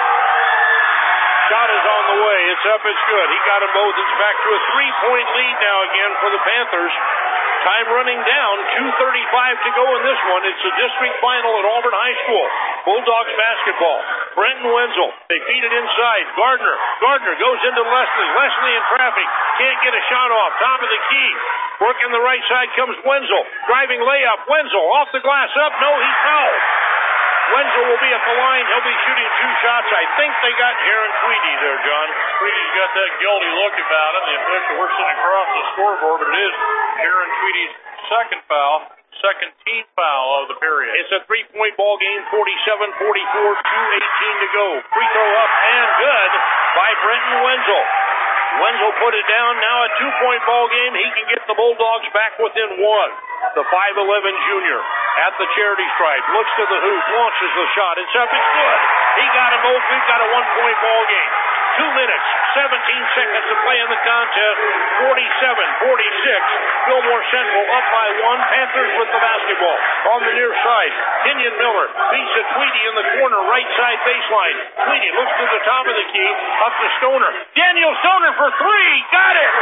Shot is on the way. It's up, it's good. He got them both. It's back to a three-point lead now again for the Panthers. Time running down, two thirty-five to go in this one. It's a district final at Auburn High School. Bulldogs basketball. Brenton Wenzel. They feed it inside. Gardner. Gardner goes into Leslie. Leslie in traffic. Can't get a shot off. Top of the key. Working the right side comes Wenzel. Driving layup. Wenzel off the glass up. No, he's fouled. Wenzel will be at the line. He'll be shooting two shots. I think they got Aaron Tweedy there, John. Tweedy's got that guilty look about him. The official, we're sitting across the scoreboard, but it is Aaron Tweedy's second foul, second team foul of the period. It's a three-point ball game, forty-seven forty-four, two eighteen to go. Free throw up and good by Brenton Wenzel. Wenzel put it down. Now a two-point ball game. He can get the Bulldogs back within one. The five eleven junior at the charity stripe. Looks to the hoop. Launches the shot. It's up. It's good. He got them both. We've got a one-point ball game. Two minutes, seventeen seconds to play in the contest. forty-seven forty-six. Fillmore Central up by one. Panthers with the basketball on the near side. Kenyon Miller beats a Tweedy in the corner, right side baseline. Tweedy looks to the top of the key. Up to Stoner. Daniel Stoner for three. Got it.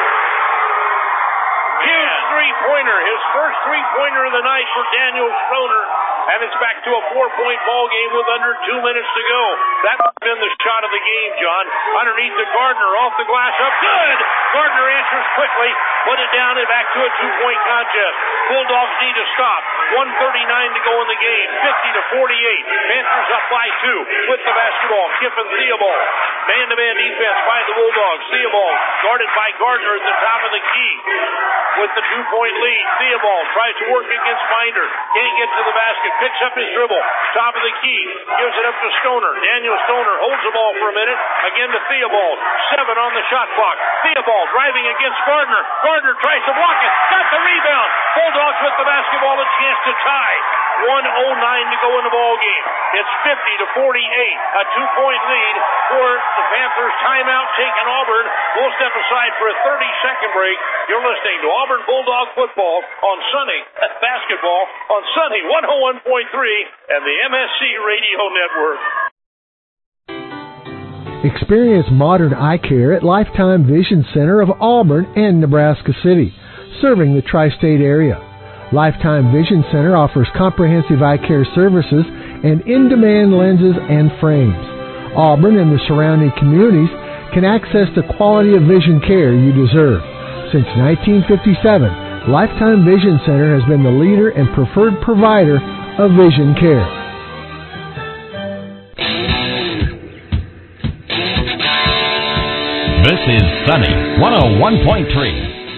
Huge three-pointer. His first three-pointer of the night for Daniel Stoner. And it's back to a four-point ball game with under two minutes to go. That's been the shot of the game, John. Underneath the Gardner, off the glass, up. Good! Gardner answers quickly. Put it down and back to a two-point contest. Bulldogs need to stop. one thirty-nine to go in the game. fifty to forty-eight. Panthers up by two with the basketball. Kiffin Theobald. Man-to-man defense by the Bulldogs. Theobald guarded by Gardner at the top of the key. With the two-point lead, Theobald tries to work against Binder. Can't get to the basket. Picks up his dribble. Top of the key. Gives it up to Stoner. Daniel Stoner holds the ball for a minute. Again to Theobald. Seven on the shot clock. Theobald driving against Gardner. Gardner tries to block it. Got the rebound. Bulldogs with the basketball. A chance to tie. one oh nine to go in the ball game. It's fifty to forty-eight. A two-point lead for the Panthers. Timeout taken Auburn. We'll step aside for a thirty-second break. You're listening to Auburn Bulldog football on Sunny basketball on Sunny one oh one point three and the M S C Radio Network. Experience modern eye care at Lifetime Vision Center of Auburn and Nebraska City, serving the tri-state area. Lifetime Vision Center offers comprehensive eye care services and in-demand lenses and frames. Auburn and the surrounding communities can access the quality of vision care you deserve. Since nineteen fifty-seven, Lifetime Vision Center has been the leader and preferred provider of vision care. This is Sunny one oh one point three.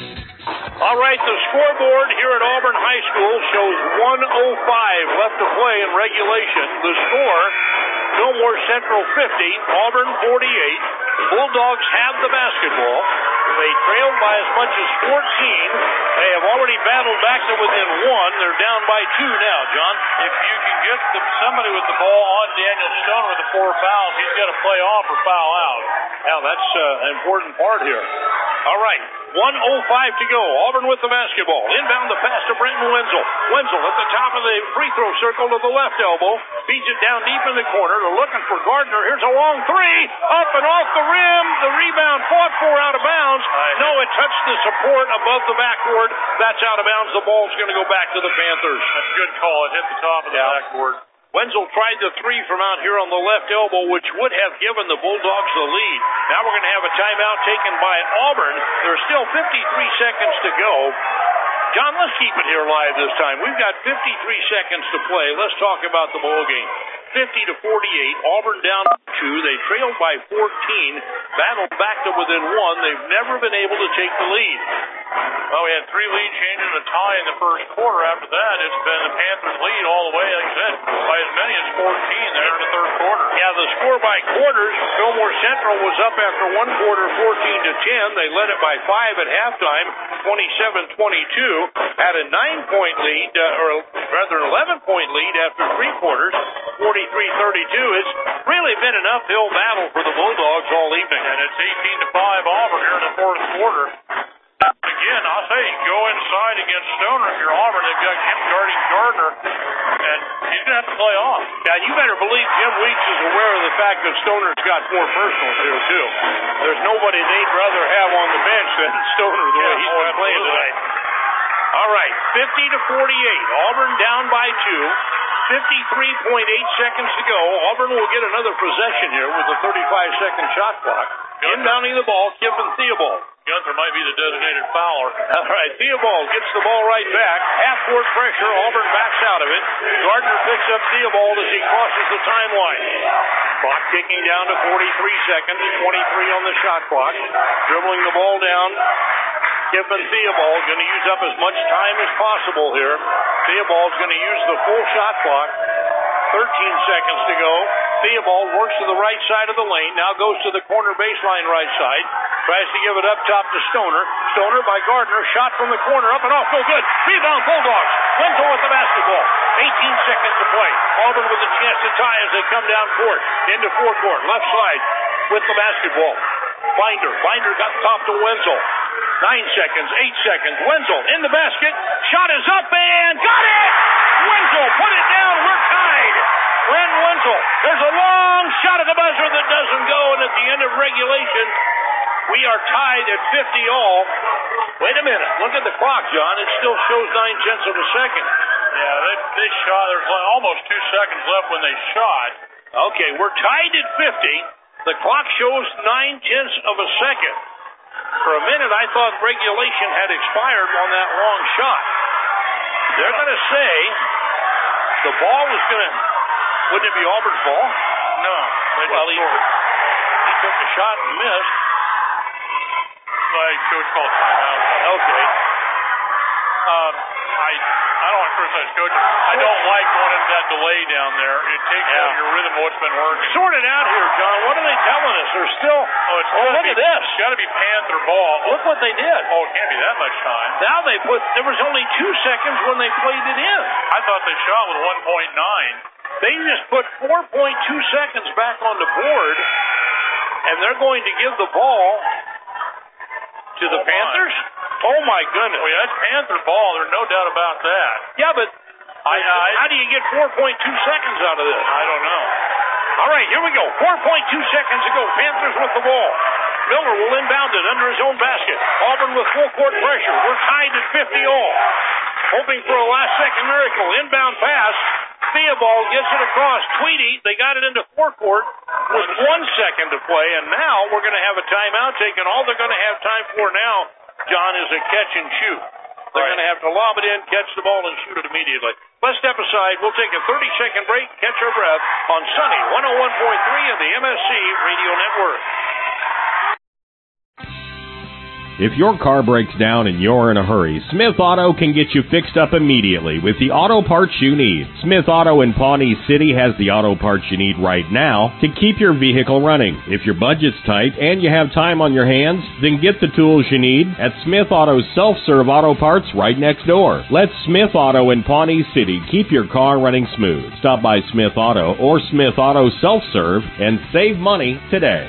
All right, the scoreboard here at Auburn High School shows one oh five left to play in regulation. The score, Fillmore Central fifty, Auburn forty-eight. Bulldogs have the basketball. They trailed by as much as fourteen. They have already battled back to within one. They're down by two now, John. If you can get the, somebody with the ball on Daniel Stoner with the four fouls, he's got to play off or foul out. Now, that's uh, an important part here. All right, one oh five to go. Auburn with the basketball. Inbound the pass to Brenton Wenzel. Wenzel at the top of the free throw circle to the left elbow. Feeds it down deep in the corner. They're looking for Gardner. Here's a long three. Up and off the rim. The rebound fought for out of bounds. No, it touched the support above the backboard. That's out of bounds. The ball's going to go back to the Panthers. That's a good call. It hit the top of the yeah. backboard. Wenzel tried the three from out here on the left elbow, which would have given the Bulldogs the lead. Now we're going to have a timeout taken by Auburn. There's still fifty-three seconds to go. John, let's keep it here live this time. We've got fifty-three seconds to play. Let's talk about the ball game. fifty to forty-eight. Auburn down two. They trailed by fourteen. Battled back to within one. They've never been able to take the lead. Well, we had three lead changes and a tie in the first quarter. After that, it's been the Panthers' lead all the way, like I said, by as many as fourteen there in the third quarter. Yeah, the score by quarters, Fillmore Central was up after one quarter, fourteen to ten. They led it by five at halftime, twenty-seven twenty-two. Had a nine-point lead, uh, or rather an eleven-point lead after three quarters, forty-three thirty-two. It's really been an uphill battle for the Bulldogs all evening. And it's eighteen to five Auburn here in the fourth quarter. Again, I'll say, go inside against Stoner if you're Auburn. They've got him guarding Gardner, and he's going to have to play off. Now, you better believe Jim Weeks is aware of the fact that Stoner's got four personals here, too. There's nobody they'd rather have on the bench than Stoner the yeah, way he's oh, been playing tonight. All right, fifty to forty-eight. Auburn down by two. fifty-three point eight seconds to go. Auburn will get another possession here with a thirty-five second shot clock. Inbounding the ball, Kiffin Theobald. Gunther might be the designated fouler. All right, Theobald gets the ball right back. Half-court pressure. Auburn backs out of it. Gardner picks up Theobald as he crosses the timeline. Clock ticking down to forty-three seconds. twenty-three on the shot clock. Dribbling the ball down. Kiffin Theobald going to use up as much time as possible here. Theobald's going to use the full shot clock. thirteen seconds to go. Theobald works to the right side of the lane. Now goes to the corner baseline right side. Tries to give it up top to Stoner. Stoner by Gardner. Shot from the corner. Up and off. No good. Rebound Bulldogs. Wenzel with the basketball. eighteen seconds to play. Auburn with a chance to tie as they come down court. Into forecourt. Left side with the basketball. Binder. Binder got top to Wenzel. Nine seconds. Eight seconds. Wenzel in the basket. Shot is up and got it! Wenzel put it down. We're tied. Len Wenzel. There's a long shot at the buzzer that doesn't go, and at the end of regulation, we are tied at fifty all. Wait a minute. Look at the clock, John. It still shows nine tenths of a second. Yeah, they, they shot. There's like almost two seconds left when they shot. Okay, we're tied at fifty. The clock shows nine tenths of a second. For a minute, I thought regulation had expired on that long shot. They're going to say the ball was going to... Wouldn't it be Auburn's ball? No. Well, he, he took the shot and missed. Like, coach called timeout. Okay. Um, I I don't want to criticize coach. I don't like going into that delay down there. It takes Yeah. out your rhythm of what's been working. Sort it out here, John. What are they telling us? They're still... Oh, it's oh look be, at this. It's got to be Panther ball. Look what they did. Oh, it can't be that much time. Now they put... There was only two seconds when they played it in. I thought they shot with one point nine. They just put four point two seconds back on the board, and they're going to give the ball to the oh Panthers? My. Oh, my goodness. Oh, yeah, that's Panther ball. There's no doubt about that. Yeah, but I, I, how do you get four point two seconds out of this? I don't know. All right, here we go. four point two seconds to go. Panthers with the ball. Miller will inbound it under his own basket. Auburn with full court pressure. We're tied at fifty all. Hoping for a last-second miracle. Inbound pass. Theobald gets it across. Tweedy, they got it into forecourt with one second to play, and now we're going to have a timeout taken. All they're going to have time for now, John, is a catch and shoot. They're right. going to have to lob it in, catch the ball, and shoot it immediately. Let's step aside. We'll take a thirty-second break, catch our breath on Sunny one oh one point three of the M S C Radio Network. If your car breaks down and you're in a hurry, Smith Auto can get you fixed up immediately with the auto parts you need. Smith Auto in Pawnee City has the auto parts you need right now to keep your vehicle running. If your budget's tight and you have time on your hands, then get the tools you need at Smith Auto's self-serve auto parts right next door. Let Smith Auto in Pawnee City keep your car running smooth. Stop by Smith Auto or Smith Auto Self-Serve and save money today.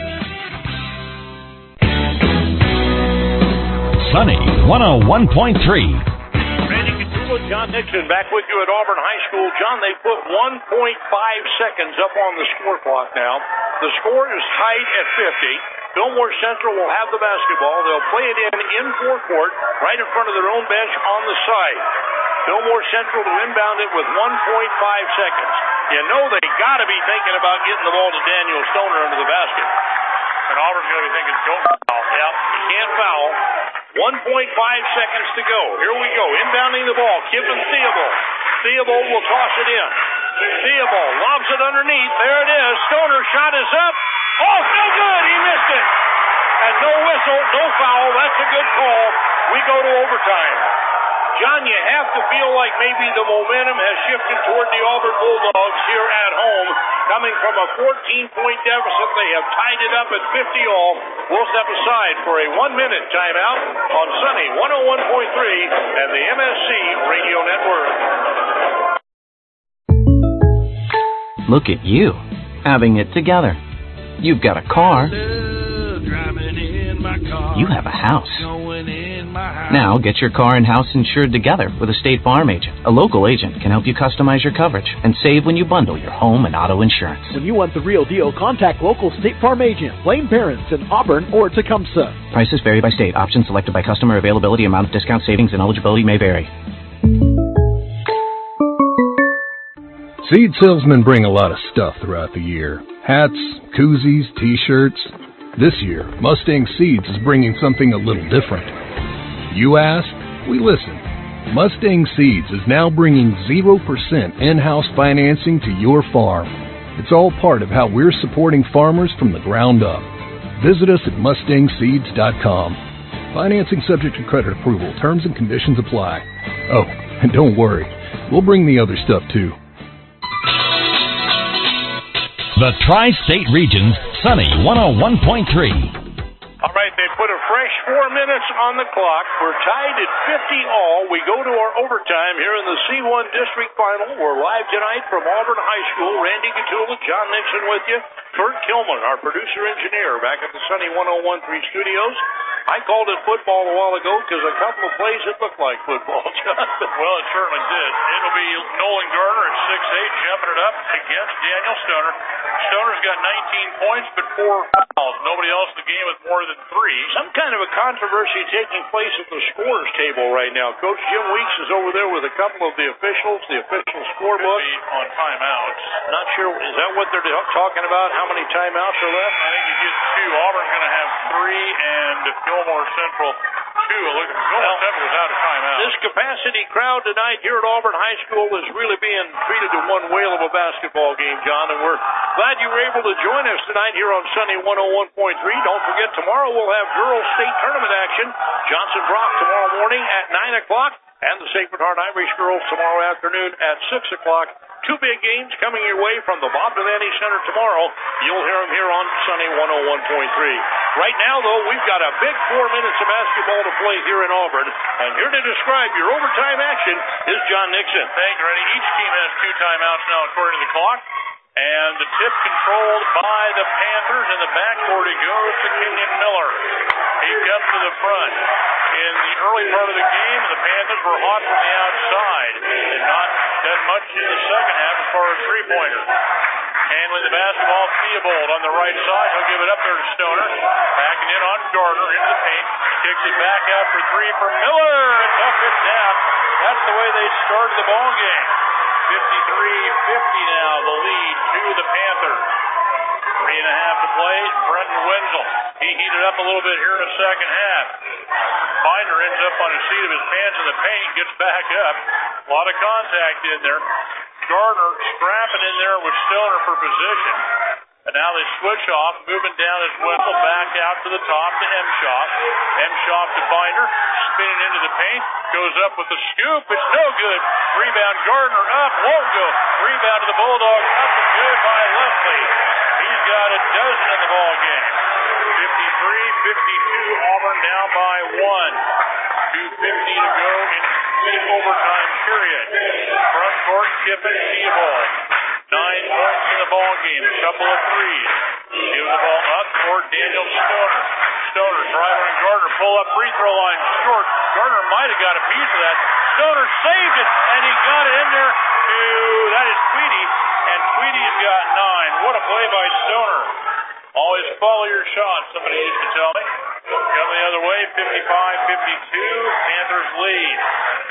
Sunny one oh one point three. Randy Catula, John Nixon back with you at Auburn High School. John, they put one point five seconds up on the score clock now. The score is tied at fifty. Fillmore Central will have the basketball. They'll play it in in forecourt right in front of their own bench on the side. Fillmore Central to inbound it with one point five seconds. You know they got to be thinking about getting the ball to Daniel Stoner under the basket. And Auburn's going to be thinking, don't foul. Yep, you can't foul. one point five seconds to go. Here we go. Inbounding the ball. Kiffin Theobald. Theobald will toss it in. Theobald lobs it underneath. There it is. Stoner shot is up. Oh, no good. He missed it. And no whistle, no foul. That's a good call. We go to overtime. John, you have to feel like maybe the momentum has shifted toward the Auburn Bulldogs here at home. Coming from a fourteen-point deficit, they have tied it up at fifty all. We'll step aside for a one-minute timeout on Sunny one oh one point three and the M S C Radio Network. Look at you, having it together. You've got a car. You have a house. Now, get your car and house insured together with a State Farm agent. A local agent can help you customize your coverage and save when you bundle your home and auto insurance. When you want the real deal, contact local State Farm agent, Blaine Barons in Auburn or Tecumseh. Prices vary by state. Options selected by customer. Availability, amount of discount, savings, and eligibility may vary. Seed salesmen bring a lot of stuff throughout the year. Hats, koozies, t-shirts. This year, Mustang Seeds is bringing something a little different. You asked, we listened. Mustang Seeds is now bringing zero percent in-house financing to your farm. It's all part of how we're supporting farmers from the ground up. Visit us at mustang seeds dot com. Financing subject to credit approval. Terms and conditions apply. Oh, and don't worry, we'll bring the other stuff too. The Tri-State Region's Sunny one oh one point three. All right, they put a fresh four minutes on the clock. We're tied at fifty all. We go to our overtime here in the C one District Final. We're live tonight from Auburn High School. Randy Gatula, John Nixon with you. Kurt Kilman, our producer-engineer, back at the Sunny one oh one point three studios. I called it football a while ago because a couple of plays it looked like football, John. Well, it certainly did. It'll be Nolan Gardner at six eight, jumping it up against Daniel Stoner. Stoner's got nineteen points, but four fouls. Nobody else in the game with more than three. Some kind of a controversy taking place at the scorers table right now. Coach Jim Weeks is over there with a couple of the officials, the official scorebook. Could be on timeouts. Not sure. Is that what they're talking about? How many timeouts are left? I think you get two. Auburn's going to have three, and Fillmore Central two. Look, Fillmore Central is out of timeout. This capacity crowd tonight here at Auburn High School is really being treated to one whale of a basketball game, John, and we're glad you were able to join us tonight here on Sunny one oh one point three. Don't forget, tomorrow we'll have girls state tournament action. Johnson Brock tomorrow morning at nine o'clock, and the Sacred Heart Irish girls tomorrow afternoon at six o'clock. Two big games coming your way from the Bob Devaney Center tomorrow. You'll hear them here on Sunny one oh one point three. Right now, though, we've got a big four minutes of basketball to play here in Auburn. And here to describe your overtime action is John Nixon. Thanks, Randy. Each team has two timeouts now according to the clock. And the tip controlled by the Panthers. In the backcourt, it goes to Kenyon Miller. He comes to the front. In the early part of the game, the Panthers were hot from the outside and not done much in the second half as far as three-pointers. Handling the basketball, Theobald on the right side. He'll give it up there to Stoner. Backing in on Gardner into the paint. Kicks it back out for three for Miller. It's up and down. That's the way they started the ball game. fifty-three fifty now, the lead to the Panthers. Three and a half to play. Brendan Wenzel. He heated up a little bit here in the second half. Binder ends up on the seat of his pants in the paint, gets back up. A lot of contact in there. Gardner scrapping in there with Stoner for position. And now they switch off, moving down as Wenzel back out to the top to Emshoff. Emshoff to Binder, spinning into the paint, goes up with the scoop. It's no good. Rebound Gardner up, won't go. Rebound to the Bulldogs, up and good by Leslie. He's got a dozen in the ball game. fifty-three fifty-two, Auburn down by one. two fifty to go in the overtime period. Front court, Kiffin, Theobald. Nine points in the ball game, a couple of threes. Give the ball up for Daniel Stoner. Stoner driving on Gardner, pull up free throw line short. Gardner might have got a piece of that. Stoner saved it, and he got it in there to, that is Tweedy, and Tweedy's got nine. What a play by Stoner. Always follow your shot, somebody used to tell me. Coming the other way, fifty-five fifty-two, Panthers lead.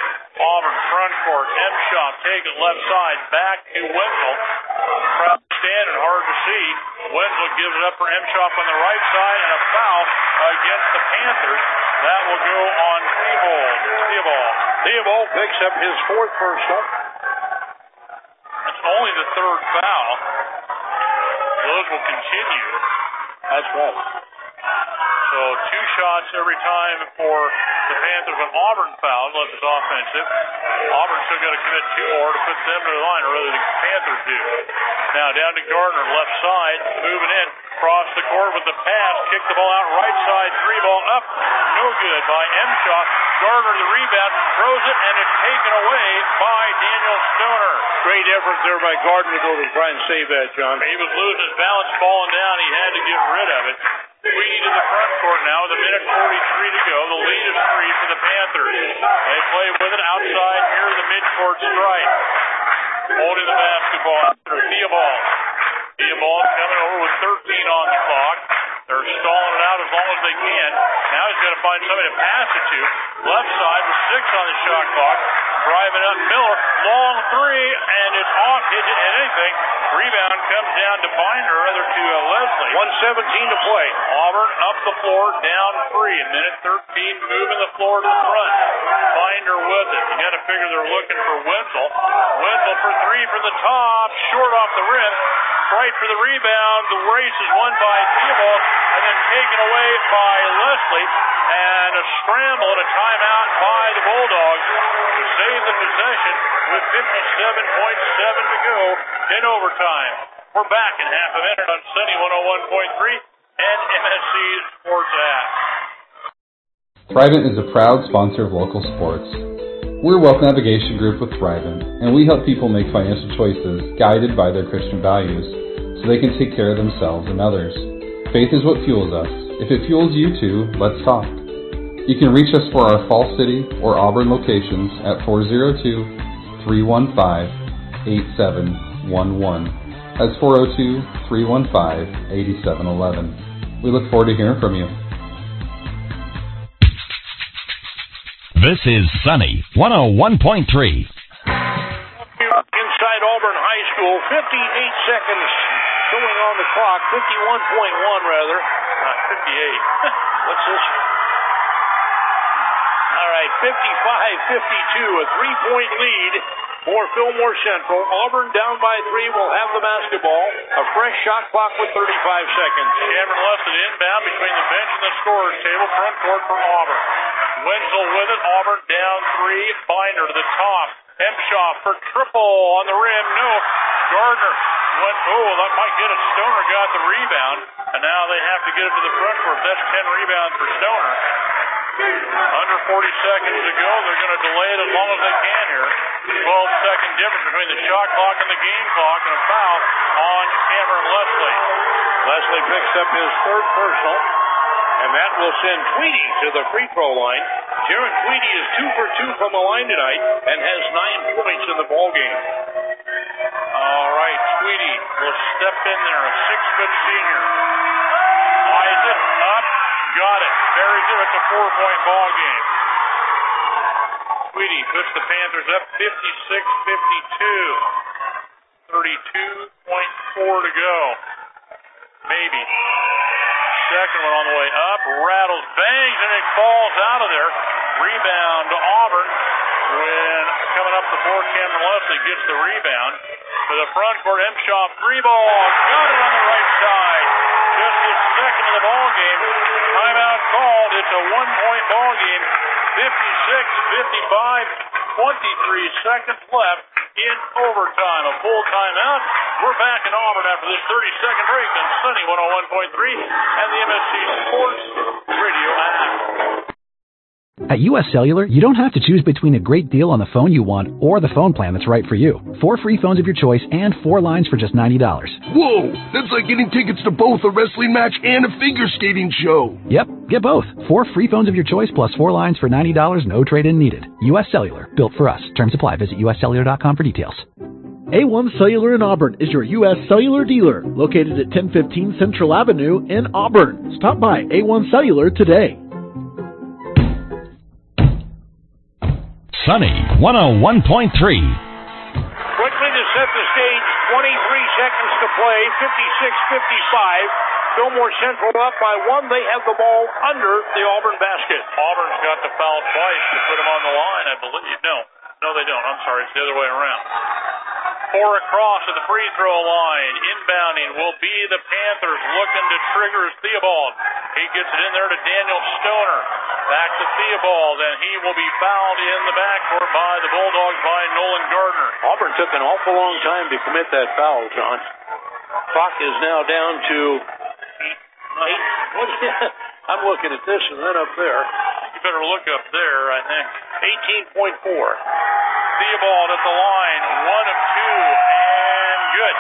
Auburn front court, Emshoff take it left side, back to Wenzel. Crowd standing, hard to see. Wenzel gives it up for Emshoff on the right side, and a foul against the Panthers. That will go on Theobald. Theobald. Theobald picks up his fourth personal. That's only the third foul. Those will continue. That's right. So two shots every time for the Panthers when Auburn fouls, unless it's offensive. Auburn still got to commit two more to put them to the line, or rather the Panthers do. Now down to Gardner, left side, moving in, cross the court with the pass, kick the ball out right side, three ball up, no good by Emshoff. Gardner the rebound, throws it, and it's taken away by Daniel Stoner. Great effort there by Gardner to go to try and save that, John. He was losing his balance, falling down. He had to get rid of it. Tweedy to the front court now with a minute forty-three to go. The lead is three for the Panthers. Panthers. They play with it outside near the midcourt stripe. Holding the basketball after Theobald. Theobald coming over with thirteen on the clock. They're stalling it out as long as they can. Now he's got to find somebody to pass it to. Left side with six on the shot clock. Driving up Miller. Long three, and it's off. Didn't hit anything. Rebound comes down to Binder, rather to uh, Leslie. one seventeen to play. Auburn up the floor, down three. A minute thirteen, moving the floor to the front. Binder with it. You got to figure they're looking for Wenzel. Wenzel for three from the top. Short off the rim. Right for the rebound. The race is won by Theobald and then taken away by Leslie. And a scramble and a timeout by the Bulldogs to save the possession with fifty-seven point seven to go in overtime. We're back in half a minute on Sunny one oh one point three and M S C Sports App. Thrivent is a proud sponsor of local sports. We're a wealth navigation group with Thrivent, and we help people make financial choices guided by their Christian values so they can take care of themselves and others. Faith is what fuels us. If it fuels you too, let's talk. You can reach us for our Fall City or Auburn locations at four oh two, three one five, eight seven one one. That's four oh two, three one five, eight seven one one. We look forward to hearing from you. This is Sunny one oh one point three. Inside Auburn High School, fifty-eight seconds showing on the clock, fifty-one point one rather. Not fifty-eight. What's this? All right, fifty-five fifty-two, a three-point lead for Fillmore Central. Auburn down by three will have the basketball. A fresh shot clock with thirty-five seconds. Cameron Leslie inbound between the bench and the scorer's table. Front court for Auburn. Wenzel with it. Auburn down three. Binder to the top. Hemshaw for triple on the rim. No. Gardner went. Oh, that might get it. Stoner got the rebound. And now they have to get it to the front court. That's ten rebounds for Stoner. Under forty seconds to go. They're going to delay it as long as they can here. twelve second difference between the shot clock and the game clock. And a foul on Cameron Leslie. Leslie picks up his third personal. And that will send Tweedy to the free throw line. Jaron Tweedy is two for two from the line tonight and has nine points in the ballgame. All right, Tweedy will step in there, a six-foot senior. Eyes it up, got it. Buries it. It's a four-point ball game. Tweedy puts the Panthers up fifty-six fifty-two. thirty-two point four to go. Maybe. Second one on the way up, rattles, bangs, and it falls out of there. Rebound to Auburn. When coming up the floor, Cameron Leslie gets the rebound. To the front court, Hemshaw, three ball, got it on the right side. Just his second of the ball game. Timeout called. It's a one-point ball game. fifty-six fifty-five, twenty-three seconds left in overtime. A full timeout. We're back in Auburn after this thirty-second break on Sunny one oh one point three and the M S C Sports Radio app. At U S Cellular, you don't have to choose between a great deal on the phone you want or the phone plan that's right for you. Four free phones of your choice and four lines for just ninety dollars. Whoa! That's like getting tickets to both a wrestling match and a figure skating show. Yep, get both. Four free phones of your choice plus four lines for ninety dollars, no trade-in needed. U S Cellular, built for us. Terms apply. Visit U S cellular dot com for details. A one Cellular in Auburn is your U S Cellular dealer, located at ten fifteen Central Avenue in Auburn. Stop by A one Cellular today. Sunny one oh one point three. Quickly to set the stage, twenty-three seconds to play, fifty-six fifty-five. Fillmore Central up by one. They have the ball under the Auburn basket. Auburn's got to foul twice to put them on the line, I believe. No, no, they don't. I'm sorry, it's the other way around. Four across at the free throw line. Inbounding will be the Panthers, looking to trigger Theobald. He gets it in there to Daniel Stoner. Back to Theobald, and he will be fouled in the backcourt by the Bulldogs by Nolan Gardner. Auburn took an awful long time to commit that foul, John. Clock is now down to eight. What? I'm looking at this and then up there. You better look up there, I think. eighteen point four. Theobald at the line, one of two, and good.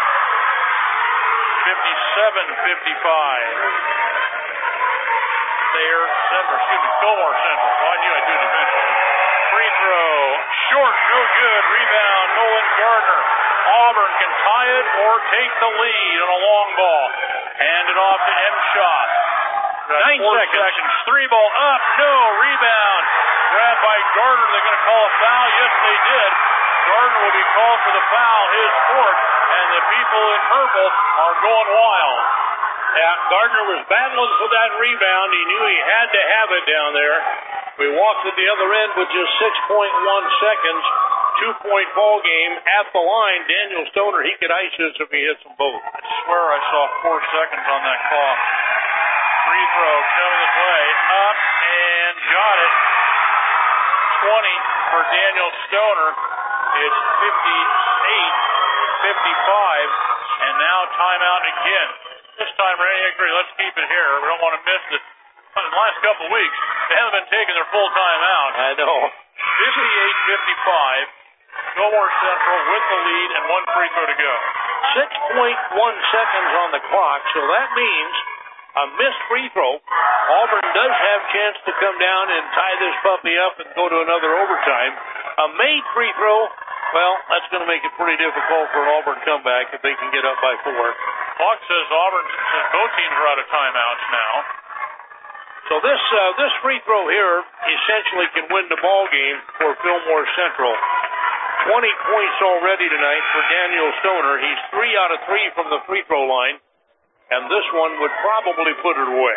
fifty-seven fifty-five. Thayer Central, excuse me, Fillmore Central. Well, I knew I'd do it eventually. Free throw, short, no good. Rebound, Nolan Gardner. Auburn can tie it or take the lead on a long ball. Hand it off to M. Shaw. Nine seconds. seconds. Three ball up, no, rebound. Grabbed by Gardner. They're going to call a foul. Yes, they did. Gardner will be called for the foul, his fourth, and the people in purple are going wild. Yeah, Gardner was battling for that rebound. He knew he had to have it down there. We walked at the other end with just six point one seconds. Two-point ball game at the line. Daniel Stoner, he could ice this if he hits them both. I swear I saw four seconds on that clock. Free throw coming his way. Up and got it. twenty for Daniel Stoner. It's fifty-eight fifty-five. And now timeout again. This time, Randy Hickory, let's keep it here. We don't want to miss it. In the last couple of weeks, they haven't been taking their full timeout. I know. fifty-eight fifty-five. Fillmore Central with the lead and one free throw to go. six point one seconds on the clock, so that means a missed free throw. Auburn does have a chance to come down and tie this puppy up and go to another overtime. A made free throw, well, that's going to make it pretty difficult for an Auburn comeback if they can get up by four. Clock says Auburn, says both teams are out of timeouts now. So this uh, this free throw here essentially can win the ball game for Fillmore Central. twenty points already tonight for Daniel Stoner. He's three out of three from the free throw line, and this one would probably put it away.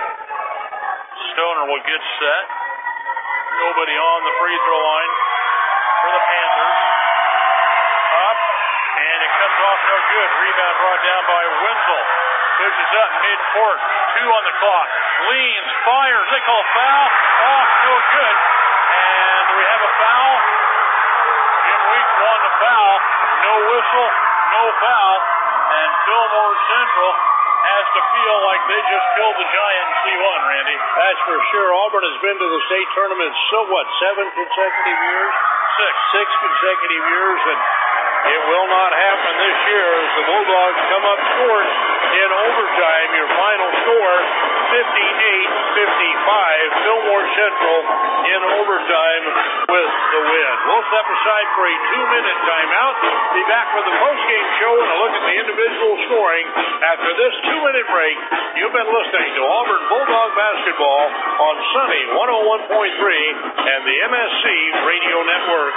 Stoner will get set. Nobody on the free throw line for the Panthers. Up, and it comes off no good. Rebound brought down by Wenzel. Pushes up mid-court. Two on the clock. Leans, fires. They call a foul. Off, no good. And do we have a foul? Jim Weeks won the foul. No whistle, no foul. And Fillmore Central has to feel like they just killed the Giant in C one, Randy. That's for sure. Auburn has been to the state tournament, so what, seven consecutive years? Six. Six consecutive years, and it will not happen this year as the Bulldogs come up short in overtime. Your final score, fifty-eight fifty-five. Fillmore Central in overtime with the win. We'll step aside for a two-minute timeout. Be back with the postgame show and a look at the individual scoring. After this two-minute break, you've been listening to Auburn Bulldog Basketball on Sunny one oh one point three and the M S C Radio Network.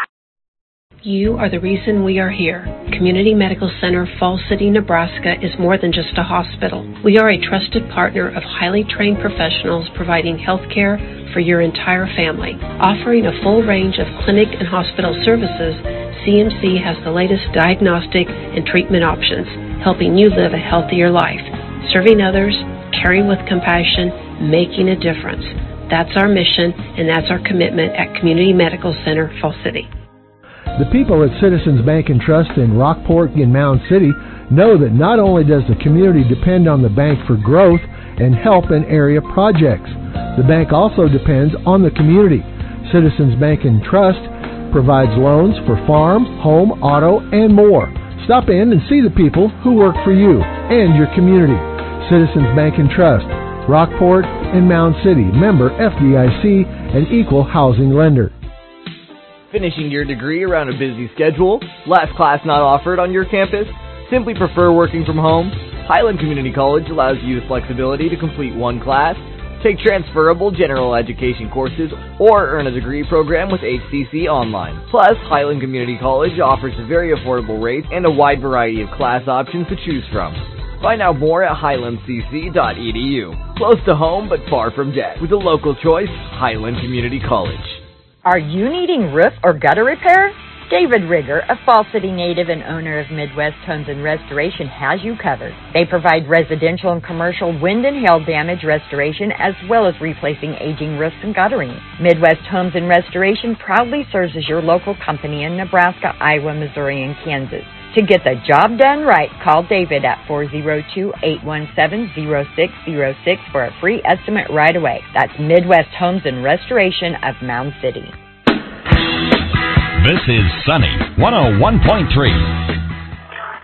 You are the reason we are here. Community Medical Center, Falls City, Nebraska is more than just a hospital. We are a trusted partner of highly trained professionals providing health care for your entire family. Offering a full range of clinic and hospital services, C M C has the latest diagnostic and treatment options, helping you live a healthier life. Serving others, caring with compassion, making a difference. That's our mission, and that's our commitment at Community Medical Center, Falls City. The people at Citizens Bank and Trust in Rockport and Mound City know that not only does the community depend on the bank for growth and help in area projects, the bank also depends on the community. Citizens Bank and Trust provides loans for farm, home, auto, and more. Stop in and see the people who work for you and your community. Citizens Bank and Trust, Rockport and Mound City, member F D I C, an equal housing lender. Finishing your degree around a busy schedule? Last class not offered on your campus? Simply prefer working from home? Highland Community College allows you the flexibility to complete one class, take transferable general education courses, or earn a degree program with H C C Online. Plus, Highland Community College offers very affordable rates and a wide variety of class options to choose from. Find out more at highland c c dot e d u. Close to home but far from debt. With a local choice, Highland Community College. Are you needing roof or gutter repair? David Rigger, a Falls City native and owner of Midwest Homes and Restoration, has you covered. They provide residential and commercial wind and hail damage restoration as well as replacing aging roofs and guttering. Midwest Homes and Restoration proudly serves as your local company in Nebraska, Iowa, Missouri, and Kansas. To get the job done right, call David at four oh two, eight one seven, oh six oh six for a free estimate right away. That's Midwest Homes and Restoration of Mound City. This is Sunny one oh one point three. fifty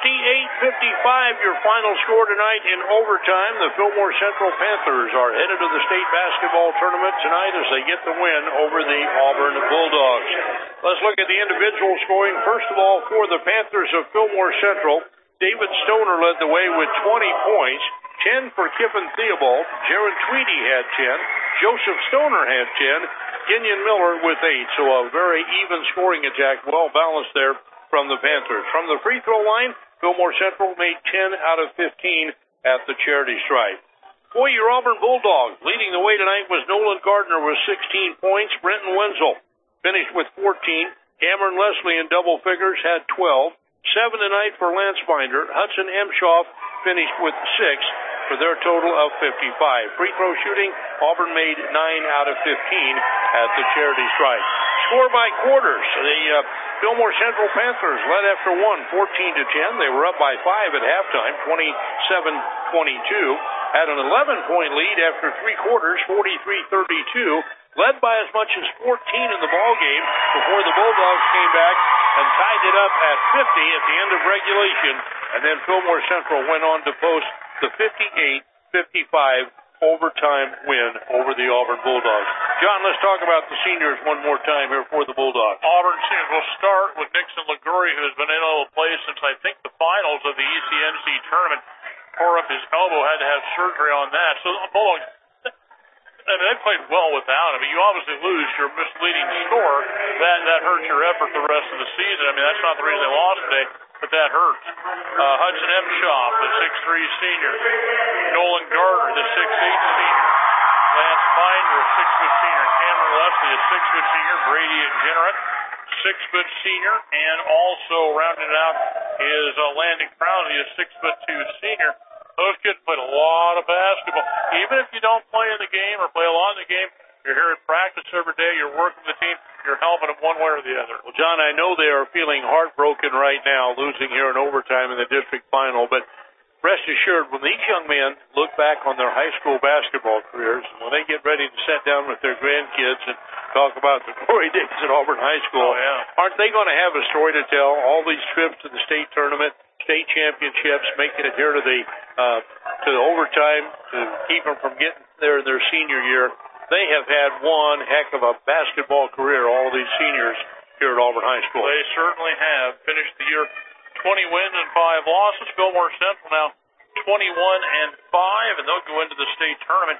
fifty-eight fifty-five, your final score tonight in overtime. The Fillmore Central Panthers are headed to the state basketball tournament tonight as they get the win over the Auburn Bulldogs. Let's look at the individual scoring. First of all, for the Panthers of Fillmore Central, David Stoner led the way with twenty points, ten for Kiffin Theobald. Jaron Tweedy had ten. Joseph Stoner had ten. Kenyon Miller with eight. So a very even scoring attack, well balanced there from the Panthers. From the free throw line, Fillmore Central made ten out of fifteen at the charity stripe. For your Auburn Bulldogs, leading the way tonight was Nolan Gardner with sixteen points. Brenton Wenzel finished with fourteen. Cameron Leslie in double figures had twelve. Seven tonight for Lance Binder. Hudson Emshoff finished with six for their total of fifty-five. Free throw shooting, Auburn made nine out of fifteen at the charity stripe. Score by quarters. The uh, Fillmore Central Panthers led after one, fourteen to ten. They were up by five at halftime, twenty-seven twenty-two. Had an eleven-point lead after three quarters, forty-three thirty-two. Led by as much as fourteen in the ballgame before the Bulldogs came back and tied it up at fifty at the end of regulation. And then Fillmore Central went on to post the fifty-eight fifty-five overtime win over the Auburn Bulldogs. John, let's talk about the seniors one more time here for the Bulldogs. Auburn seniors will start with Nixon Liguri, who's been able to play since I think the finals of the E C N C tournament. Tore up his elbow, had to have surgery on that. So the Bulldogs, I mean, they played well without him. You obviously lose your misleading score. That that hurts your effort the rest of the season. I mean, that's not the reason they lost today, but that hurts. Uh, Hudson Emshoff, the six three senior. Nolan Gardner, the six eight senior. Lance Binder, a six foot senior. Cameron Leslie, a six foot senior. Brady Generett, six foot senior. And also rounding it out is uh, Landon Crowley, a six foot two senior. Those kids played a lot of basketball. Even if you don't play in the game or play a lot in the game, you're here at practice every day, you're working with the team, you're helping them one way or the other. Well, John, I know they are feeling heartbroken right now, losing here in overtime in the district final, but rest assured, when these young men look back on their high school basketball careers, and when they get ready to sit down with their grandkids and talk about the glory days at Auburn High School, oh, yeah. aren't they going to have a story to tell? All these trips to the state tournament, state championships, making it here to the uh, to the overtime to keep them from getting there in their senior year. They have had one heck of a basketball career, all these seniors here at Auburn High School. They certainly have. Finished the year twenty wins and five losses. Fillmore Central now twenty-one and five, and they'll go into the state tournament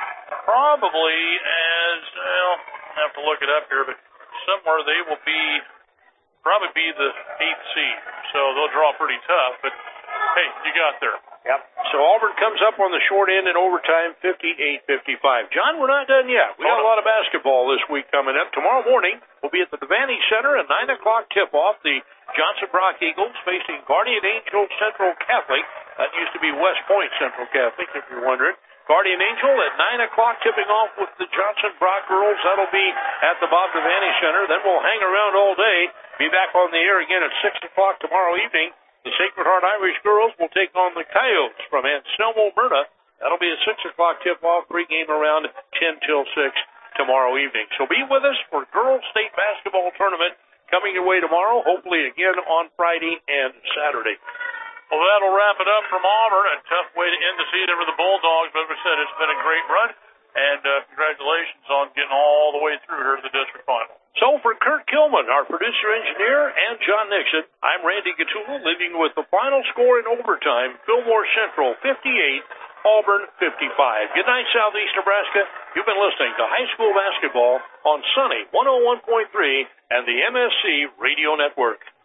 probably as, well, I have to look it up here, but somewhere they will be, probably be the eighth seed. So they'll draw pretty tough, but hey, you got there. Yep. So Auburn comes up on the short end in overtime, fifty-eight fifty-five. John, we're not done yet. We got a lot of basketball this week coming up. Tomorrow morning, we'll be at the Devaney Center at nine o'clock tip-off. The Johnson Brock Eagles facing Guardian Angel Central Catholic. That used to be West Point Central Catholic, if you're wondering. Guardian Angel at nine o'clock tipping off with the Johnson Brock girls. That'll be at the Bob Devaney Center. Then we'll hang around all day. Be back on the air again at six o'clock tomorrow evening. The Sacred Heart Irish girls will take on the Coyotes from Anselmo, Myrna. That'll be a six o'clock tip-off, pregame around ten till six tomorrow evening. So be with us for Girls State Basketball Tournament coming your way tomorrow, hopefully again on Friday and Saturday. Well, that'll wrap it up from Auburn. A tough way to end the season for the Bulldogs, but as I said, it's been a great run, and uh, congratulations on getting all the way through here to the district final. So for Kurt Kilman, our producer-engineer, and John Nixon, I'm Randy Gattulo, leaving with the final score in overtime, Fillmore Central fifty-eight, Auburn fifty-five. Good night, Southeast Nebraska. You've been listening to High School Basketball on Sunny one oh one point three and the M S C Radio Network.